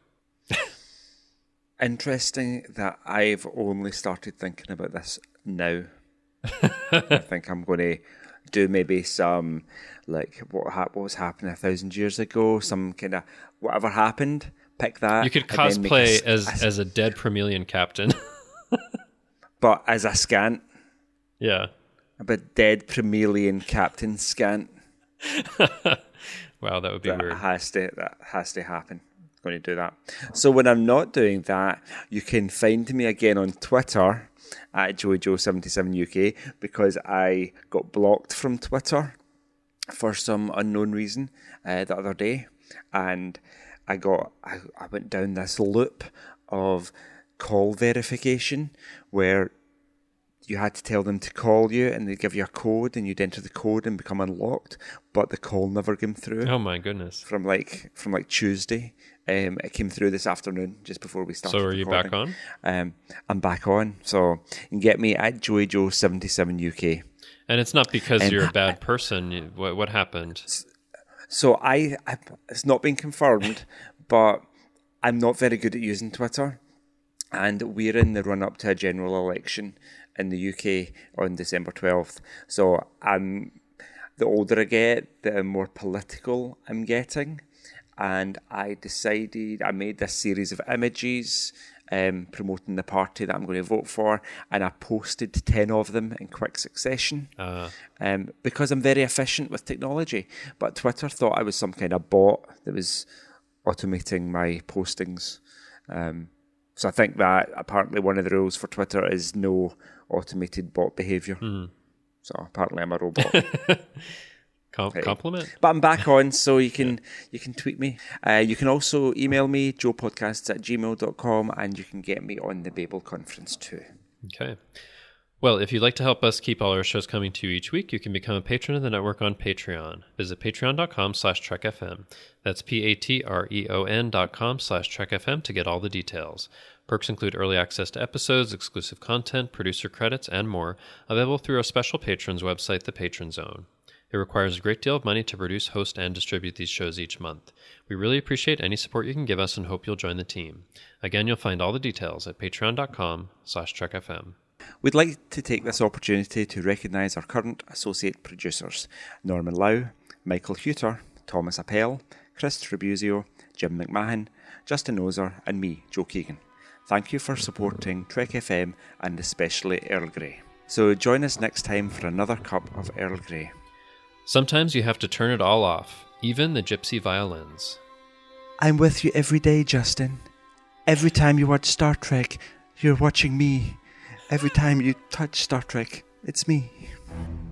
Interesting that I've only started thinking about this now. I think I'm going to do maybe some, like, what, ha- what was happening a thousand years ago, some kind of whatever happened. Pick that. You could cosplay a, as a, as a dead Promelian captain. But as a scant. Yeah. But dead Promelian captain scant. Wow, that would be that weird. Has to, that has to happen. I'm going to do that. So when I'm not doing that, you can find me again on Twitter at Joey Joe seventy-seven U K, because I got blocked from Twitter for some unknown reason uh, the other day. And I got I, I went down this loop of call verification where you had to tell them to call you and they'd give you a code and you'd enter the code and become unlocked, but the call never came through. Oh my goodness. From like from like Tuesday. Um, it came through this afternoon just before we started. So are you recording. back on? Um, I'm back on. So you can get me at Joey Joe seventy-seven U K. And it's not because um, you're a bad person. What, what happened? So I, I, it's not been confirmed, but I'm not very good at using Twitter. And we're in the run-up to a general election in the U K on December twelfth. So I'm, the older I get, the more political I'm getting. And I decided, I made this series of images um, promoting the party that I'm going to vote for, and I posted ten of them in quick succession uh. um, because I'm very efficient with technology. But Twitter thought I was some kind of bot that was automating my postings. Um, so I think that apparently one of the rules for Twitter is no automated bot behaviour. Mm. So apparently I'm a robot. Com- compliment. But I'm back on, so you can you can tweet me. Uh, you can also email me, joepodcasts at gmail dot com, and you can get me on the Babel Conference too. Okay. Well, if you'd like to help us keep all our shows coming to you each week, you can become a patron of the network on Patreon. Visit patreon.com slash trekfm. That's P-A-T-R-E-O-N dot com slash trekfm to get all the details. Perks include early access to episodes, exclusive content, producer credits, and more, available through our special patrons website, The Patron Zone. It requires a great deal of money to produce, host, and distribute these shows each month. We really appreciate any support you can give us and hope you'll join the team. Again, you'll find all the details at patreon.com slash trekfm. We'd like to take this opportunity to recognise our current associate producers, Norman Lau, Michael Huter, Thomas Appel, Chris Tribuzio, Jim McMahon, Justin Ozer, and me, Joe Keegan. Thank you for supporting Trek F M and especially Earl Grey. So join us next time for another cup of Earl Grey. Sometimes you have to turn it all off, even the gypsy violins. I'm with you every day, Justin. Every time you watch Star Trek, you're watching me. Every time you touch Star Trek, it's me.